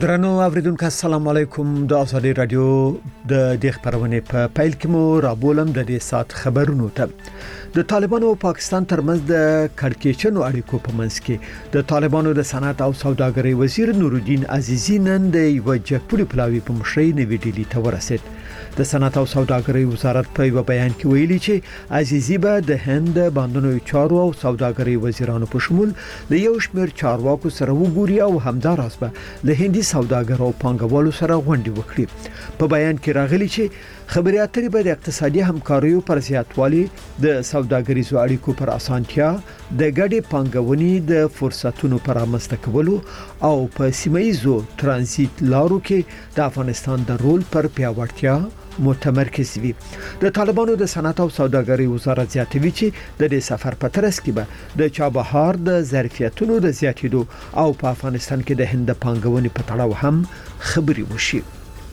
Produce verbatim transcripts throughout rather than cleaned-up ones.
درنو اوریدونکو السلام علیکم د ازادي رادیو د دغه خبرونه په پیل کې مو رابولم د دې سات خبرونو ته د طالبانو او پاکستان ترمنځ د کړکېچنو اړیکو په منځ کې د طالبانو د صنعت او سوداګرۍ وزیر نورالدین عزیزی نن د یو جګپوري پلاوی په مشرۍ نوې ډیلی ته ورسید. د صنعت او سوداګرۍ وزارت په یو بیان کې ویلي چې عزیزی به د هند باندونو چارو او سوداګرۍ وزیرانو په شمول د یو شمېر چارواکو سره وګوري او همداراز به له هندي سوداګرو او پانګوالو سره غونډې وکړي. په بیان کې راغلي چې خبري اترې به د اقتصادي همکاریو پر زیاتوالي د سوداګریزو اړیکو پر اسانتیا د ګډې پانګونې د فرصتونو پر رامنځته کولو او په سیمایي ترانزیت لارو کې د افغانستان د رول پر پیاوړتیا متمرکز وي. د طالبانو د صنعت او سوداګرۍ وزارت زیاتوي چې د دې سفر په ترڅ کې به د چابهار د ظرفیتونو د زیاتېدو او په افغانستان کې د هند پانګونې په تړاو هم خبري وشي.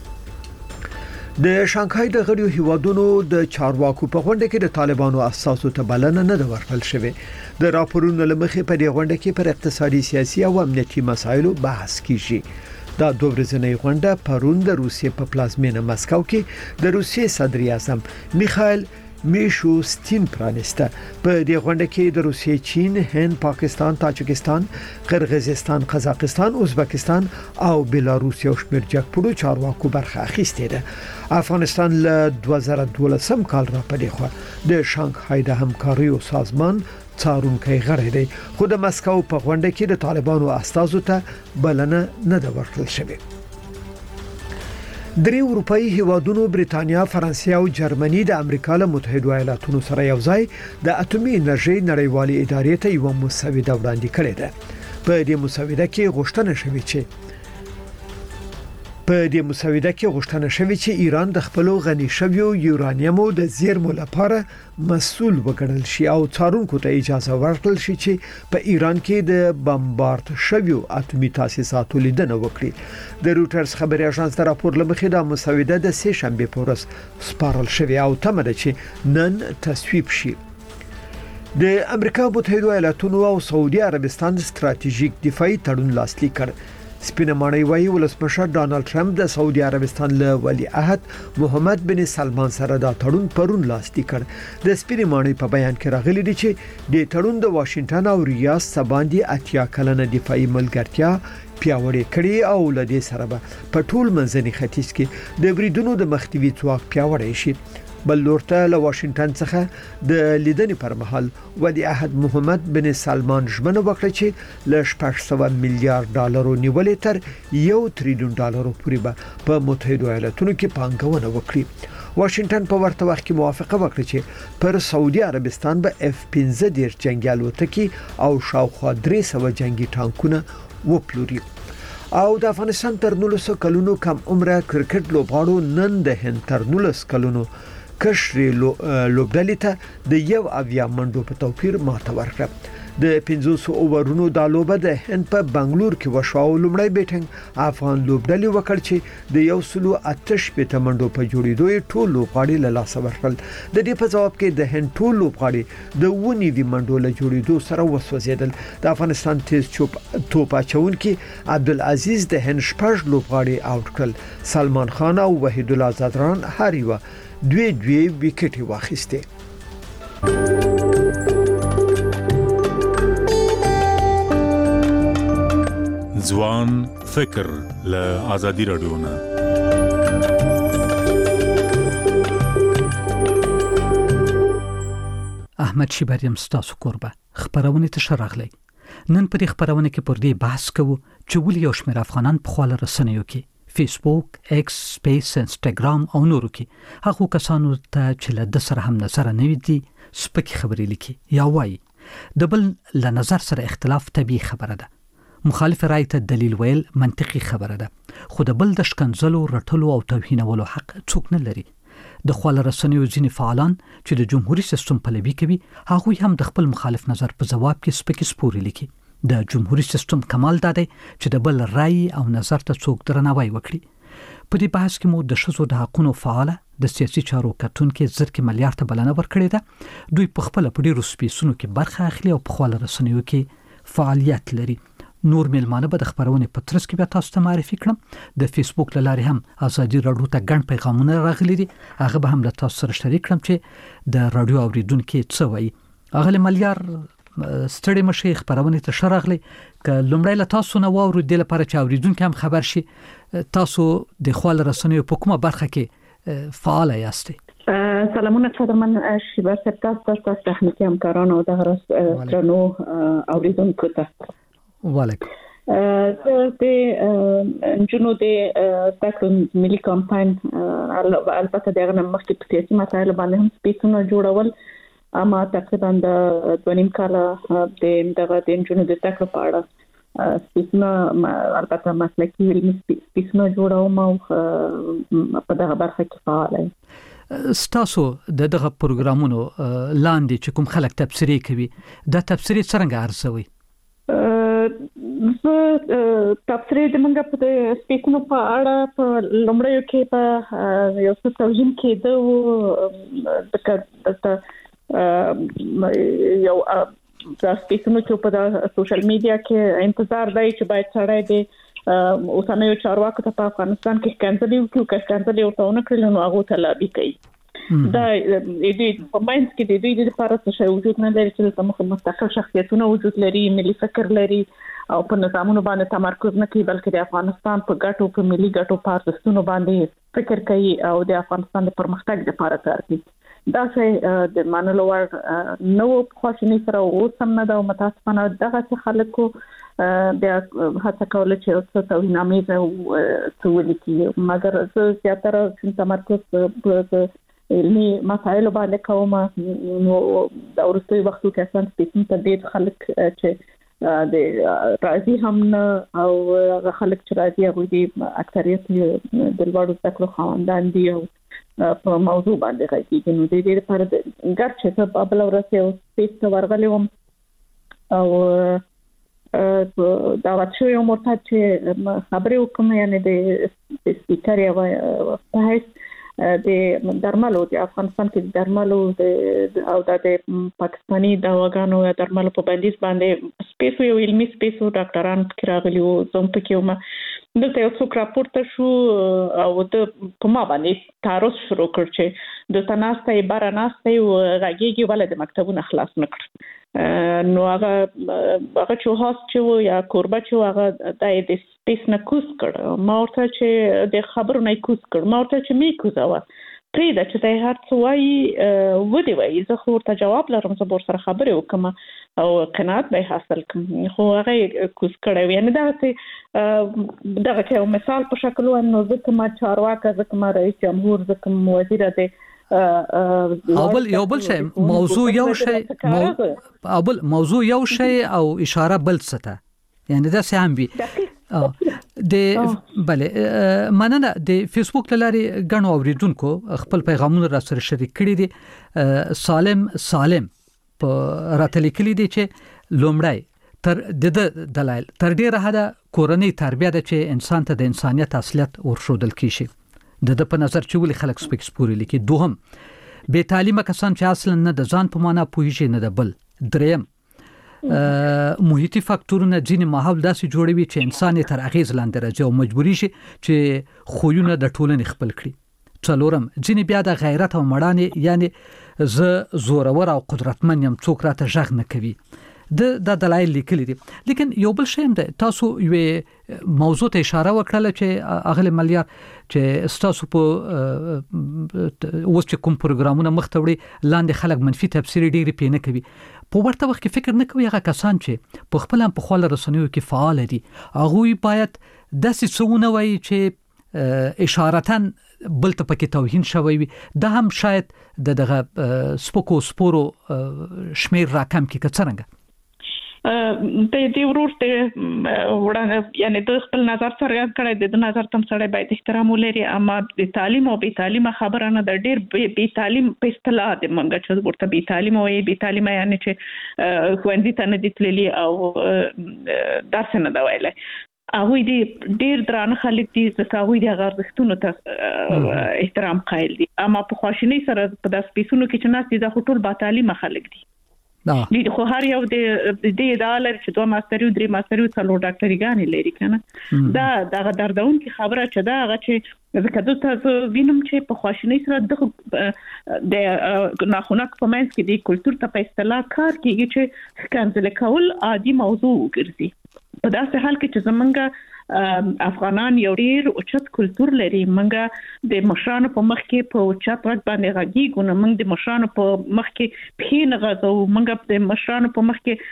د شانګهای د غړیو هیوادونو د چارواکو په غونډه کې د طالبانو اساسو ته بلنه نه ده ورکړل شوې. د راپورونو لمخې په دې غونډه کې پر اقتصادي سیاسي او امنیتي مسایلو بحث کیږي. دا دوه ورځنۍ غونډه پرون د روسیې په پلازمینه مسکو کې د روسیې صدر اعظم میخائیل میشوستین پرانسته. په دې غونډه کې د روسیې، چین، هند، پاکستان، تاجکستان، قرغیزستان، قزاقستان، ازبکستان او بلاروس یو شمېر جګپوړو چارواکو برخه اخیستې ده. افغانستان له دوه زره دولسم کال را پدې خو د شانګهای د همکاریو سازمان څارونکي غړی دی، خو د مسکو په غونډه کې د طالبانو استازو ته بلنه نه ده ورکړل شوې. درې اروپאי هیوادونو بریتانیا، فرانسې او جرمني د امریکا له متحده ایالاتونو سره یو ځای د اټومي انرژي نړیوالې ادارې ته یو مسوده وړاندې کړې ده. په دې مسوده کې غوښتنه شوې چې په دې مسوده کې غوښتنه شوې چې ایران د خپل غني شویو یورانیمو د زیرمو لپاره مسؤل وګڼل شي او څارونکو ته اجازه ورکړل شي چې په ایران کې د بمبارد شویو اټومي تاسیساتو لیدنه وکړي. د روټرز خبري اژانس د راپور لمخې د مسوده د سه شنبه په ورځ سپارل شوې او تمه ده چې نن تصویب شي. د امریکا متحده ایالاتونو او سعودي عربستان ستراتیژیک دفاعي تړون لاسلیک کړ. سپینه ماڼۍ وايي ولسمشر ډانلډ ټرمپ د سعودي عربستان له ولی عهد محمد بن سلمان سره دا تړون پرون لاسلیک کړ. د سپینه ماڼۍ په بیان کې راغلي دي چې د تړون د واشنگټن او ریاض سباندي اتیا کلنه دفاعي ملګرتیا پیاوړې کړي او لدې سره به په ټول منځني ختیځ کې د بریدونو د مخنیوي ځواک پیاوړی شي. بل لورته له واشنگټن څخه د لیدنې پر مهال ولی عهد محمد بن سلمان ژمنه وکړه چې له شپږ سوه میلیارډ ډالرو نیولې تر یو تریلیون ډالرو پورې به په متحده ایالاتونو کې پانګونه وکړي. واشنگټن په ورته وخت کې موافقه وکړه چې پر سعودي عربستان به اف پنځه دېرش جنگي الوتکې او شاوخوا درې سوه جنگي ټانکونه وپلوري. او د افغانستان تر نولس کلونو کم عمره کرکټ لوبغاړو نن د هند تر نولس کلونو کشري لوبډلې ته د یو اویا منډو په توپیر ماته ورکړه. د پنځوس اوورونو د لوبه د هند په بنگلور کې وشو او لومړی بیټنګ افغان لوبډلې وکړ چې د یو سلو اتش په منډو په جوړېدو یې ټول لوبغاړي له لاسه ورکړل. د دې په جواب کې د هند ټول لوبغاړي د ونی وی منډو له جوړېدو سره وسوځیدل. د افغانستان تیز چوپ توپ اچونکي عبدالعزیز د هند شپږ لوبغاړي آوټ کړل. سلمان خان او وحید الله زادران هر یو دوی دوی وکټي واخیسته. ځوان فکر له آزادي رادیو نه. احمد شیبریم ستاسو قربه خبرونه ته شرغلی. نن په دې خبرونه کې پر دې بحث کوو چې ولې یو شمېر افغانان په خپل رسنیو کې فیسبوک، ایکس، سپیس، انستګرام او نورو کې هغه کسانو ته چې له د سره هم نظر نه وي سپکې خبرې لیکي یا وایي. د بل له نظر سره اختلاف طبيعي خبره ده. مخالف رائے ته دلیل ویل منطقي خبره ده. خو د بل د شکنځلو، رټلو او توهینولو حق څوک نه لري. د خپل رسنیو ځینې فعالان چې د جمهوریت سیستم پلوي کوي هغه هم د خپل مخالف نظر په جواب کې سپکې سپوري لیکي. د جمهوریت سیستم کمال ده چې د بل رائے او نظر ته څوک درناوی وکړي. په دې بحث کې مو د ښځو د حقوقو فعال د سیاسي چارو کتونکو زرکې ملیار ته بلنه ورکړې ده. دوی په خپل په ډیرو سپیسونو کې برخه اخلي او په خپل رسنیو کې فعالیت لري. نور میلمانه به د خبرونه په ترڅ کې به تاسو ته معرفي کړم. د فیسبوک لاري هم ازادي رادیو ته ګڼ پیغامونه راغلي دي، هغه به هم له تاسو سره شریک کړم چې د رادیو اوریدونکو څه وایي. هغه ملیار ستړي مشي خبرونه ته شرغلي ک لومړی له تاسو نه واورو د لپاره چې اوریدونکو هم خبر شي تاسو د خپل رسنیو په کومه برخه کې فعال یاستئ. سلامونه صدرمن شیبا سپتاس تاسو تخنیکی همکاران او د رسنیو اوریدونکو ته وعلیکم. د جنو د تاکو ملي کمپاین البته دغه مخکې په سیاسي مسایلو باندې هم سپیڅونه جوړول، اما تقریبا د دونیم کاله د دغه د جنو د تاکو په اړه سپیڅونه البته مسلکي علمي سپیڅونه جوړوم او په دغه برخه کې فعال یم. ستاسو د دغه پروګرامونو لاندې چې کوم خلک تبصرې کوي دا تبصرې څنګه ارزوي؟ زه تبصرې د منګه په سپیڅونو په اړه په لومړیو کې په یو څه توجیم کېده او د یو د سپیڅونو کې په سوشل میډیا کې انتظار دی چې باید سړی د اوسنیو چارواکو ته په افغانستان کې کنځلې وکړي، که کنځلې ورته ونه کړي نو هغه ته لابي کوي. دا د دې په ماینس کې د دې لپاره څه وجود نه لري چې د مستقل شخصیتونو وجود لري، ملي فکر لري او په نظامونو باندې تمرکز نه کوي، بلکې د افغانستان په ګټو په ملي ګټو په ارزښتونو باندې فکر کوي او د افغانستان د پرمختګ لپاره کار کوي. دا چې د منلو وړ نو خوشنی سره اوسم نه دا متاسفانه دغه خلکو د هڅه کوله چې څه توهینامې او څه ولیکي، مګر زه زیاتره چې تمرکز په علمي مسایلو باندې کوم نو د ورستي وختو کې اساس سپیڅن ته ډېر خلک چې د راځي هم نه او هغه خلک چې راځي هغه د اکثریت د لوړو تکلو خواندان دي او په موضوع باندې راځي. نو د دې لپاره د ګرچې په بل ورځ یو سپیڅ ورغلی وم او دا واچو یو مرتد چې خبرې وکم، یعنی د سپیکر یو په هیڅ د درملو د افغانستان کې درملو او د پاکستاني دواګانو یا درملو په بندیز باندې سپیس یو علمي سپیس ډاکټران کې راغلي وو، زم پکې وم. دلته یو څوک راپورته شو او د کومه باندې تاروس شروع کړ چې د تناسته بارناسته او غږیږي ولې د مکتبونو خلاص نکړ. نو هغه هغه چې هاست چې یا کوربه چې هغه د سپیس نه کوس کړ، ما ورته چې د خبرو نه کوس کړ، ما ورته چې می کوزاوه پرې دا چې د هر څه وایي و دی وایي، زه خو ورته جواب لرم، زه ور سره خبرې وکم او قناعت به حاصل کړم، خو هغه کوس کړی. یعنی دا چې دغه یو مثال په شکل ونه ځکه ما چارواکه ځکه ما رئیس جمهور ځکه وزیر دی او بل یو بل شی موضوع یو شی او بل موضوع یو شی او اشاره بل څه ته، یعنی دا سم وي د بله مننه. د فیسبوک لاري غنو اوریدونکو خپل پیغامونه را سره شریک کړي دي. سالم سالم په راتلیکلي دي چې لومړی تر د دلایل تر ډیره حدا کورنۍ تربیه ده چې انسان ته د انسانیت اصلیت ورشودل کیشي. د د په نظر چې ولې خلک سپیک سپوري لیکي. دوهم بے تعلیمه کسان چې اصلا نه د ځان په معنا پوهیږي نه د بل. دریم محیطي فاکتورونه ځینې ماحول داسې جوړوي چې انسان یې تر اغیز لاندې راځي او مجبوري شي چې خویونه د ټولنې خپل کړي. څلورم ځینې بیا د غیرت او مړانې یعنی زه زورور او قدرتمن یم څوک راته ژغ نه کوي. د د دلایل لیکلي دي. لیکن یو بل شی هم ده، تاسو یو موضوع ته اشاره وکړه چې اغلی ملیار چې تاسو په اوس چې کوم پروګرامونه مخته وړي لاندې خلک منفي تفسیر ډېری پې نه کوي. په ورته وخت کې فکر نه کوي هغه کسان چې په خپل هم په خپل رسنیو کې فعال دي هغه باید داسې څونه وایي چې اشارتاً بل ته پکې توهین شوی وي. دا هم شاید د دغه سپکو سپورو شمیر راکم کې کڅرنګ د دې ورور ته وړاندې یعنی د خپل نظر څرګند کړی د نظر تم سره باید احترام ولري، اما د تعلیم او بې تعلیم خبره نه د ډېر بې تعلیم په اصطلاح د منګه چې ورته بې تعلیم او بې تعلیم یعنی چې ښوونځي ته نه دي تللي او درس نه دی ویلی. هغوی دي ډېر درانه خلک دي ځکه هغوی د هغه ارزښتونو ته احترام قایل دي، اما په خواشینۍ سره په داسې پیسونو کې چې ناست دي دا خو ټول با تعلیمه خلک دي. دي خو هر یو د دې ډالر چې دوه ماستر یو درې ماستر یو څلور ډاکټري غانې لري کنه دا دا دردون کی خبره چې دا هغه چې ځکه د تاسو وینم چې په خواشنۍ سره د د ناخونک په منځ کې د کلچر ته په اصطلاح کار کیږي چې کنځل کول عادي موضوع ګرځي په داسې حال کې چې زمونږ افغانان یو ډیر اوچت کلچر لري منګه د مشرانو په مخ کې په اوچت غږ باندې غږیږو نو موږ د مشرانو په مخ کې پهین غږو موږ د مشرانو په مخ کې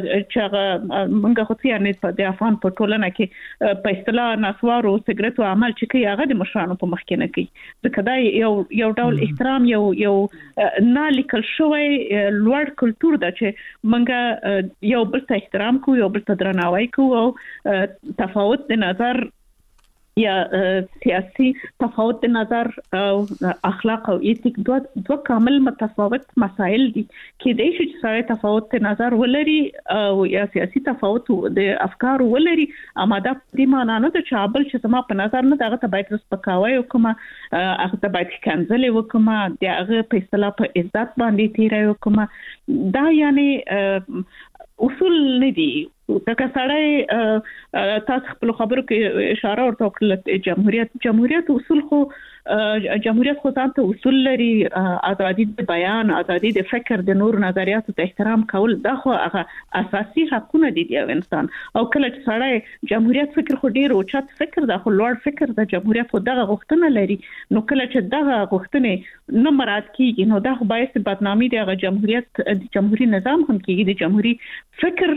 چې موږ خو یې نه د افغان په ټولنه کې په اصطلاح نسوارو سیګریټو عمل چې کوي هغه د مشرانو په مخ کې نه کوي ځکه دا یو یو ډول احترام یو یو نه لیکل شوی لوړ کلچر دا چې موږ یو بل ته احترام کوو یو بل ته درناوی کوو او تفاوت د نظر یا سیاسي تفاوت د نظر او اخلاق او ایتیک دوه دوه کامل متفاوت مسائل دي کې د شي چې تفاوت د نظر ولري او یا سیاسي تفاوت د افکار ولري اما دا د معنا نه د چابل چې زما په نظر نه دغه ته باید سپکاوي وکم هغه ته باید کنځل وکم دغه په اصطلاح په عزت باندې تیرای وکم دا یعنی اصول نه دي تکه سړی تاسو خپل خبرو کې اشاره ورته وکړه جمهوریت جمهوریت اصول خو جمهوریت خو ځان ته اصول لري ازادي د بیان ازادي د فکر د نور نظریاتو ته احترام کول دا خو هغه اساسي حقونه دي د انسان او کله چې سړی جمهوریت فکر خو ډیر اوچت فکر دا خو لوړ فکر د جمهوریت خو دغه غوښتنه لري نو کله چې دغه غوښتنه نه مراد کیږي نو دا خو باعث بدنامي د جمهوریت د جمهوریت نظام هم کیږي د جمهوریت فکر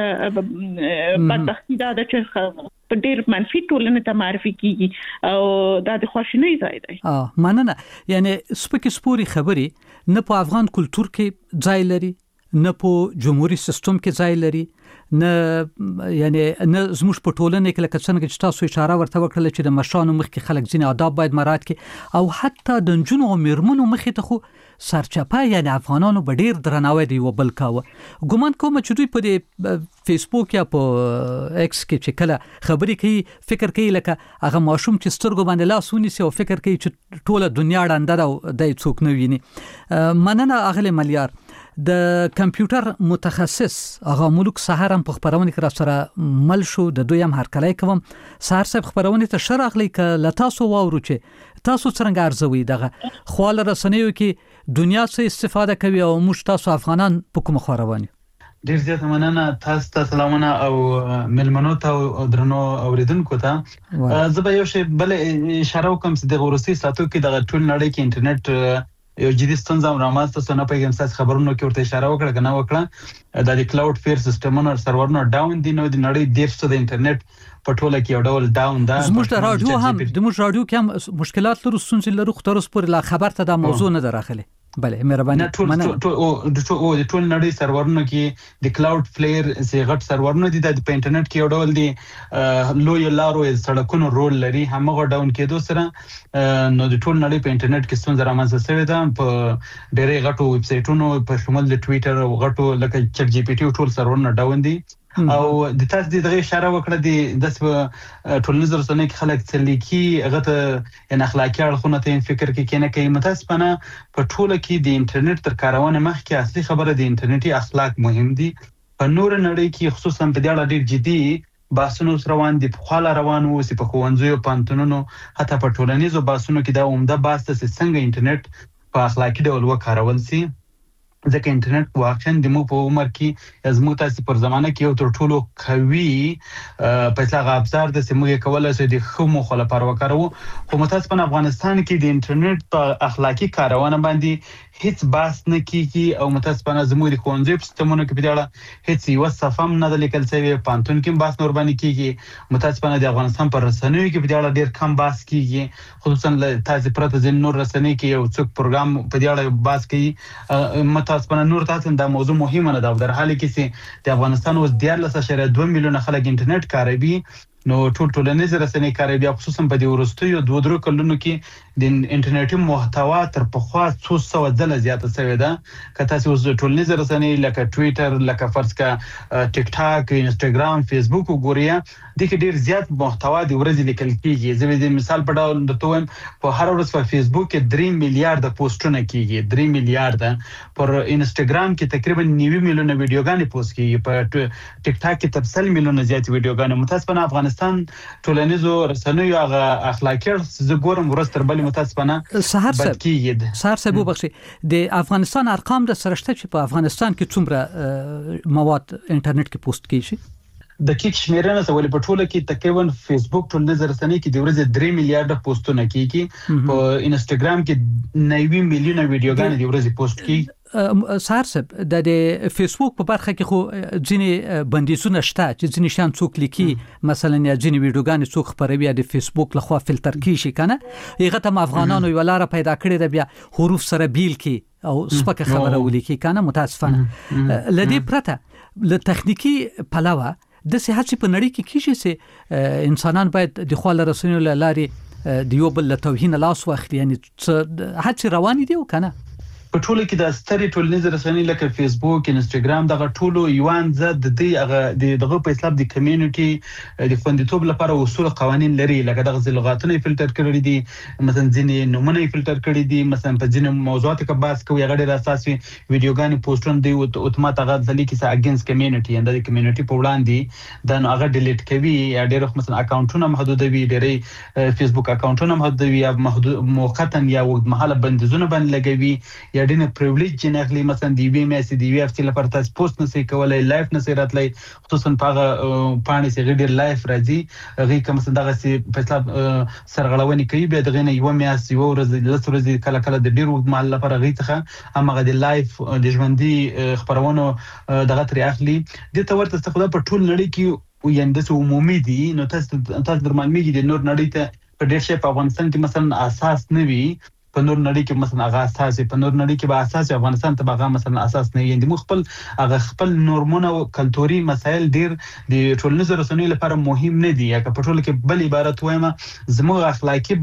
بدبختی دا د چې په ډیر منفي ټولنه ته معرفي کیږي او دا د خوشنۍ ځای دی اه مننه یعنی سپکې سپوري خبري نه په افغان کلچر کې ځای لري نه په جمهوریت سیستم کې ځای لري نه یعنی نه زموږ په ټولنه کې لکه څنګه چې تاسو اشاره ورته وکړه چې د مشرانو مخ کې خلک ځینې آداب باید مراعات کړي او حتی د نجونو او میرمنو مخ ته خو سرچپه یعنی افغانانو به ډیر درناوی دی وبل کاوه ګومان کوم چې دوی په د فیسبوک یا په ایکس کې چې کله خبرې کوي فکر کوي لکه هغه ماشوم چې سترګو باندې لاس ونیسي او فکر کوي چې ټوله دنیا ړنده ده او دای څوک نه ویني مننه اغله ملیار د کمپیوټر متخصص هغه ملک سحر هم په خبرونه کې را سره مل شو د دوی هم هرکلای کوم سحر صاحب خبرونه ته شرغلی ک لتاسو واورو چې تاسو څنګه ارزوي دغه خواله رسنیو کې دنیا څخه استفاده کوي او موږ تاسو افغانان په کوم خوروانی ډیر زیات مننه تاسو ته سلامونه او ملمنو ته او درنو اوریدونکو ته زه به یو شی بل اشاره وکم چې د روسي ساتو کې د ټول نړۍ کې انټرنیټ یو جدي ستونزه رامنځته شوه نه پیغام تاسو خبرونو کې ورته اشاره وکړه کنه وکړه د کلاود فیر سیستمونو سرورونو ډاون دي نو د نړۍ ډیر څه د انټرنیټ په ټوله کې یو ډول ډاون ده زموږ د رادیو هم د موږ رادیو کې هم مشکلات لرو ستونزې لرو خو تر اوسه پورې لا خبر ته د موضوع نه دراخله بله مهرباني مننه ټول او د ټول نړۍ سرورونو کې د کلاود فلیر سي غټ سرورونو دي د په انټرنیټ کې یو ډول دي لوی لارو سړکونو رول لري همغه ډاون کېدو سره نو د ټول نړۍ په انټرنیټ کې ستونزه رامنځته شوې ده په ډېرې غټو ویب سټونو په شمول د ټوئیټر او غټو لکه چټ جی پی ټي ټول سرورونه ډاون دي او د تاسو د دغه اشاره وکړه د د ټولنیز رسنۍ کې خلک څلیکي هغه ته ان اخلاقی اړخونه ته فکر کې کینه کوي متاسفانه په ټوله کې د انټرنیټ تر کارونه مخکې اصلي خبره د انټرنیټي اخلاق مهم دي په نور نړۍ کې خصوصا په دې اړه ډیر جدي باسونو روان دي په خاله روان وو چې په خوندزیو پانتونونو حتی په ټولنیزو باسونو کې دا عمده باس ته څنګه انټرنیټ په اخلاقی ډول وکارول شي ځکه انټرنیټ واقعا د مو په عمر کې از مو تاسو پر زمانه کې یو تر ټولو قوي په څنګه ابزار د سیمه کولای شي د خمو خلا پر وکړو خو متاسفانه په افغانستان کې د انټرنیټ په اخلاقی کارونه باندې هیڅ باس نه کیږي او متاسفانه زموږ د کونسپټ سیستمونو کې په اړه هیڅ یو صفم نه د لیکل شوی پانتون کې باس نور باندې کیږي متاسفانه د افغانستان پر رسنیو کې په اړه ډیر کم باس کیږي خصوصا تاسو پرته د نور رسنۍ کې یو څوک پروګرام په اړه باس کوي متاسفانه نور تاسو د موضوع مهمه نه ده در حال کې چې د افغانستان اوس دیارلس اشاریه دوه میلیونه خلک انټرنیټ کاروي نو ټول ټولنیز رسنۍ کاروي خصوصا په دې ورستیو دوه درو کلونو کې د انټرنیټي محتوا تر پخوا څو سوه ځله زیاته شوې ده. که تاسو اوس ټولنیز رسنۍ لکه ټویټر، لکه فرض کا ټیک ټاک، انسټاګرام، فیسبوک وګورئ، د کې ډیر زیات محتوا د ورځې لیکل کیږي. زه د مثال په ډول درته وایم، په هر ورځ په فیسبوک کې درې میلیارډ پوسټونه کیږي، درې میلیارډ. پر انسټاګرام کې تقریبا نوي میلیونه ویډیوګانې پوسټ کیږي، په ټیک ټاک کې تر سل میلیونه زیات ویډیوګانې. متاسفانه افغانستان ټولنیزو رسنیو هغه اخلاقي زه ګورم ورځ تر بلې متاسفانه سهار بد کیږي. سهار صاحب وبخښي، د افغانستان ارقام د سرشته چې په افغانستان کې څومره مواد انټرنیټ کې پوسټ کیږي؟ دقیق شمیرنه سوالي په ټوله کې تقریبا فیسبوک ټولنیز رسنۍ کې د ورځې درې میلیارډ پوسټونه کیږي، په انسټاګرام کې نوي میلیونه ویډیوګانې د ورځې پوسټ کیږي. سهار صاحب د فیسبوک په برخه کې خو ځینې بندیزونه شته چې ځینې شان څوک لیکي، مثلا یا ځینې ویډیوګانې څوک خپروي د فیسبوک لخوا فلټر کیږي کنه. هغه ته افغانانو یو لار پیدا کړې ده، بیا حروف سره بیل کی او سپکه خبره ولیکي کنه. متاسفانه لدی پرته له تخنیکی پلوه د صحت په نړۍ کې کیږي چې انسانان باید د خپل رسنیو لارې د یو بل توهین لاس واخلي، یعنی هڅه روان دي کنه. په ټوله کې د ستري ټولنیز رسنۍ لکه فیسبوک، انسټاګرام دغه ټولو یوان زد د دې هغه دغه په حساب د کمیونټي د خوندیتوب لپاره اصول قوانين لري، لکه دغه لغاتونه فلټر کړی دي، مثلا ځینې نومونه فلټر کړی دي، مثلا په ځینې موضوعاتو کې بحث کوي هغه ډېر اساسي ویډیوګانې پوسټونه دی او اتومات هغه ځلې کې سا اگینست کمیونټي اند د کمیونټي په وړاندې دا نو هغه ډیلیټ کوي یا ډېر مثلا اکاونټونه محدودوي، ډېرې فیسبوک اکاونټونه محدودوي یا محدود موقتا یا وخت مهاله بندیزونه باندې لګوي یا ډینه پریویلیج جنغلی مثلا دی وی مې سي دی وی اف تی لپاره تاسو پوسټ نسي کولای، لایف نسي راتلای، خصوصا په پانی سي غیر لایف راځي غي کوم څه دغه سي په حساب سرغړونې کوي، به دغه نه یو میاس یو ورځ لس ورځې کله کله د ډیر وخت مال لپاره غي څخه هغه د لایف د ژوندۍ خبرونو دغه تر اخلي. د تورته استفاده په ټول نړۍ کې وینده عمومي دي. نو تاسو تاسو درمانميږي د نور نړۍ ته په ډیر شي په افغانستان کې مثلا اساس نه وي، په نور نړۍ کې مثلا هغه اساس په نور نړۍ کې به اساس افغانستان ته هغه مثلا اساس نه وي. د خپل هغه خپل نورمونه او کلتوري مسایل ډیر د ټولنیز رسنیو لپاره مهم نه دي. یا په ټول کې بل عبارت وایم زموږ اخلاقی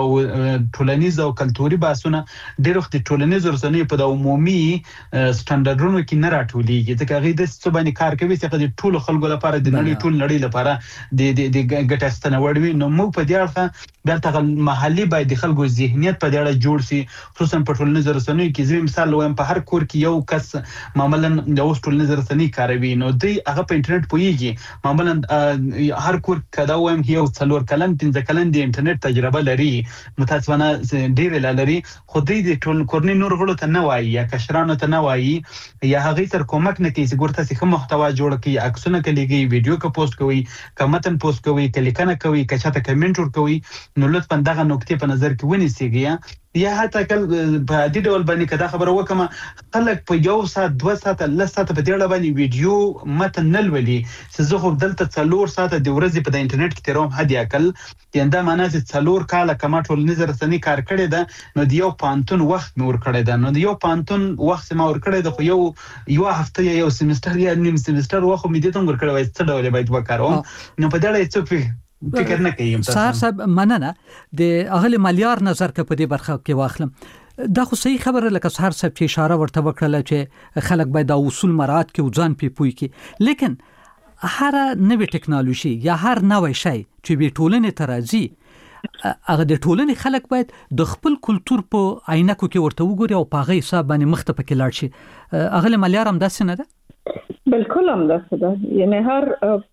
ټولنیز او کلتوري باسونه ډیر وخت د ټولنیز رسنیو په د عمومي سټانډرډونو کې نه راټولېږي، ځکه هغه د څه باندې کار کوي چې د ټول خلکو لپاره د نړۍ ټول نړۍ لپاره د د ګټه ستنوړ وي. نو موږ په دې اړه دلته محلي باید د خلکو ذهنیت په دې اړه جوړ شي، خصوصا په ټولنیز رسنیو کې. زه مثال وایم په هر کور کې یو کس معمولا د اوس ټولنیز رسنۍ کاروي، نو دوی هغه په انټرنیټ پوهیږي. معمولا هر کور کدا وایم یو څلور کلن پنځه کلن د انټرنیټ تجربه لري، متاسفانه ډیر لري، خو دوی د ټول کورنۍ نور غړو ته نه وایي یا کشرانو ته نه وایي یا هغه تر کومک نه کوي چې ګورته څه محتوا جوړ کړي، عکسونه کوي، ویډیو کا پوسټ کوي، کمنټ پوسټ کوي، کلیکنه کوي، کچاته کمنټ ور کوي. نو لطفا دغه نقطې په نظر کې ونیسئ. یا حتی کله په دې ډول باندې کدا خبره وکم خلک په یو ساعت دوه ساعت لس ساعت په دې ډول باندې ویډیو متن نه لولي چې زه خو دلته څلور ساعت د ورځې په انټرنیټ کې تیروم هدي اکل ینده معنا چې څلور کاله کما ټول نظر رسنۍ کار کړی ده، نو د یو پانتون وخت مور کړی ده، نو د یو پانتون وخت ما ور کړی ده، خو یو یو هفته یا یو سیمستر یا نیم سیمستر وخت مې دې ته ور کړی وای څه ډول باید وکړم. نو په دې اړه څه فکر نه کوم. سهار صاحب مننه د اغلی مليار نظر ک په دې برخه کې واخلم. دا خو صحیح خبره لکه سهار صاحب چې اشاره ورته وکړه چې خلک باید د اصول مراعات کې ځان پی پوي کې، لیکن هر نوې ټکنالوژي یا هر نوې شی چې به ټولنې ترازی هغه د ټولنې خلک باید د خپل کلچر په عینکو کې ورته وګوري او په هغه حساب باندې مخ ته پکې لاړ شي. اغلی مليار هم داسې نه ده؟ بالکل هم داسې ده، یعنی هر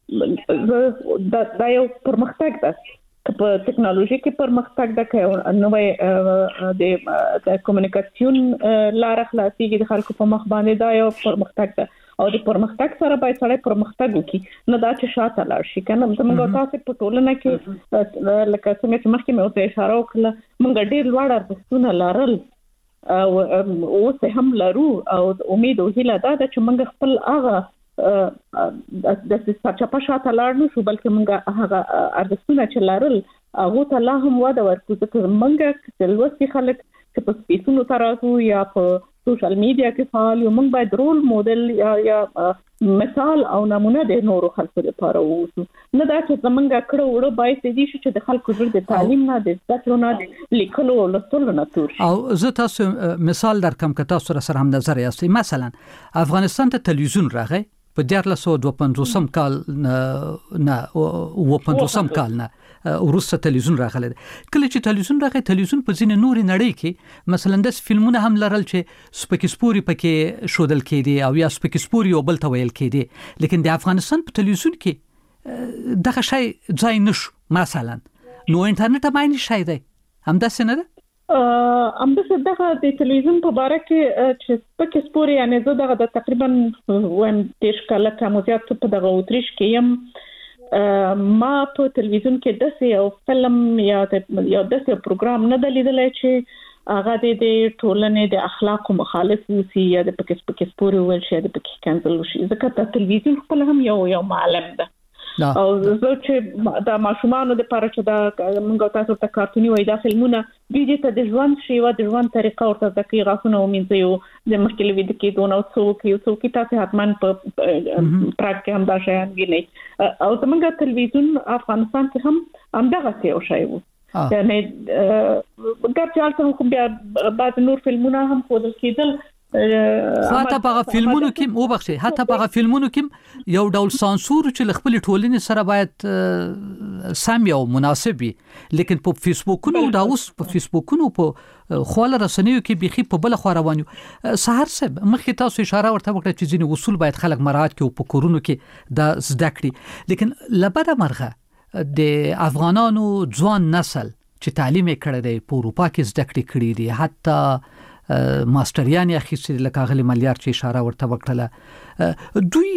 دا یو پرمختګ ده په ټکنالوژي کې، پرمختګ ده که نوې د کومونیکاسیون لار خلاصيږي د خلکو په مخ باندې، دا یو پرمختګ ده او د پرمختګ سره باید سره پرمختګ وکړي، نه دا چې شاته لاړ شي کنه. موږ تاسو په ټولنه کې لکه څنګه چې مخکې مې اوس اشاره وکړه موږ ډېر لوړ ارزښتونه لرل او اوس هم لرو او امید او هیله دا ده چې موږ خپل هغه د سچپا شاته لاړ نه شو، بلکې موږ هغه ارزښتونه چې لرل هغه ته لا هم وده ورکړو، ځکه موږ د لوستي خلک چې په سپیسونو ترازو یا په سوشل میډیا کې فعال یو، موږ باید رول موډل یا یا مثال او نمونه د نورو خلکو لپاره ووسو. نه دا چې زمونږ کړه وړه باید دې شي چې د خلکو جوړ د تعلیم نه، د زده کړو نه، د لیکلو او لوستلو نه تور شي. او زه تاسو مثال درکم که تاسو سره سره هم نظر یاستئ. مثلا افغانستان ته تلویزیون راغی په دیارلس سوه دوه پنځوسم کال نه اوه پنځوسم کال نه وروسته تلویزیون راغلی. کله چې تلویزیون راغی، تلویزیون په ځینې نورې نړۍ کې مثلا داسې فلمونه هم لرل چې سپکې سپورې پکې ښودل کېدې او یا سپکې سپورې یو بل ته ویل کېدې، لیکن د افغانستان په تلویزیون کې دغه شی ځای نشو. مثلا نو انټرنیټ هم عیني شی دی، همداسې نه ده؟ ام د دغه د تلویزیون په باره کې چې سپکې سپورې، یعنی زه دغه د تقریبا وایم دېرش کاله کم زیات په دغه اتریش کې یم، ما په تلویزیون کې داسې یو فلم یا یا داسې پروګرام نه دی لیدلی چې هغه د ټولنې د اخلاقو مخالف وسی یا د پکې سپکې سپورې وویل شي یا د پکې کنځل وشي، ځکه د تلویزیون خپل هم یو یو معلم ده. او زه چې د ماشومانو لپاره چې دا موږ تاسو ته کارتونی وای، دا فلمونه دوی ته د ژوند شیوه، د ژوند طریقه ورته د کې غاښونه ومینځي د مخکې لوي د کې دونه څوک یو څوک تاسو حتما په پراګ کې هم دا شیان ویني. او زمونږ تلویزیون افغانستان کې هم همدغه څه یو شی وو، یعنی ګرځال ته خو بیا بعد نور فلمونه هم ښودل کېدل. حتی په فلمونو کې وبخښي، حتی په فلمونو کې یو ډول سانسور چې خپل ټولنې سره باید سم یو مناسب وي، لیکن په فیسبوکونو دا اوس په فیسبوکونو په خواله رسنیو کې بيخي په بل خو روانو. سحر صاحب مخکې تاسو اشاره ورته وکړه چې ځینې اصول باید خلک مراعات کړي او په کورونو کې دا زده کړي، لیکن لبره مرغه د افغانانو ځوان نسل چې تعلیم یې کړی دی په اروپا کې زده کړې کړي دي، حتی ماستریان اخیستي لکه غلي ملیار چې اشاره ورته وکړه، دوی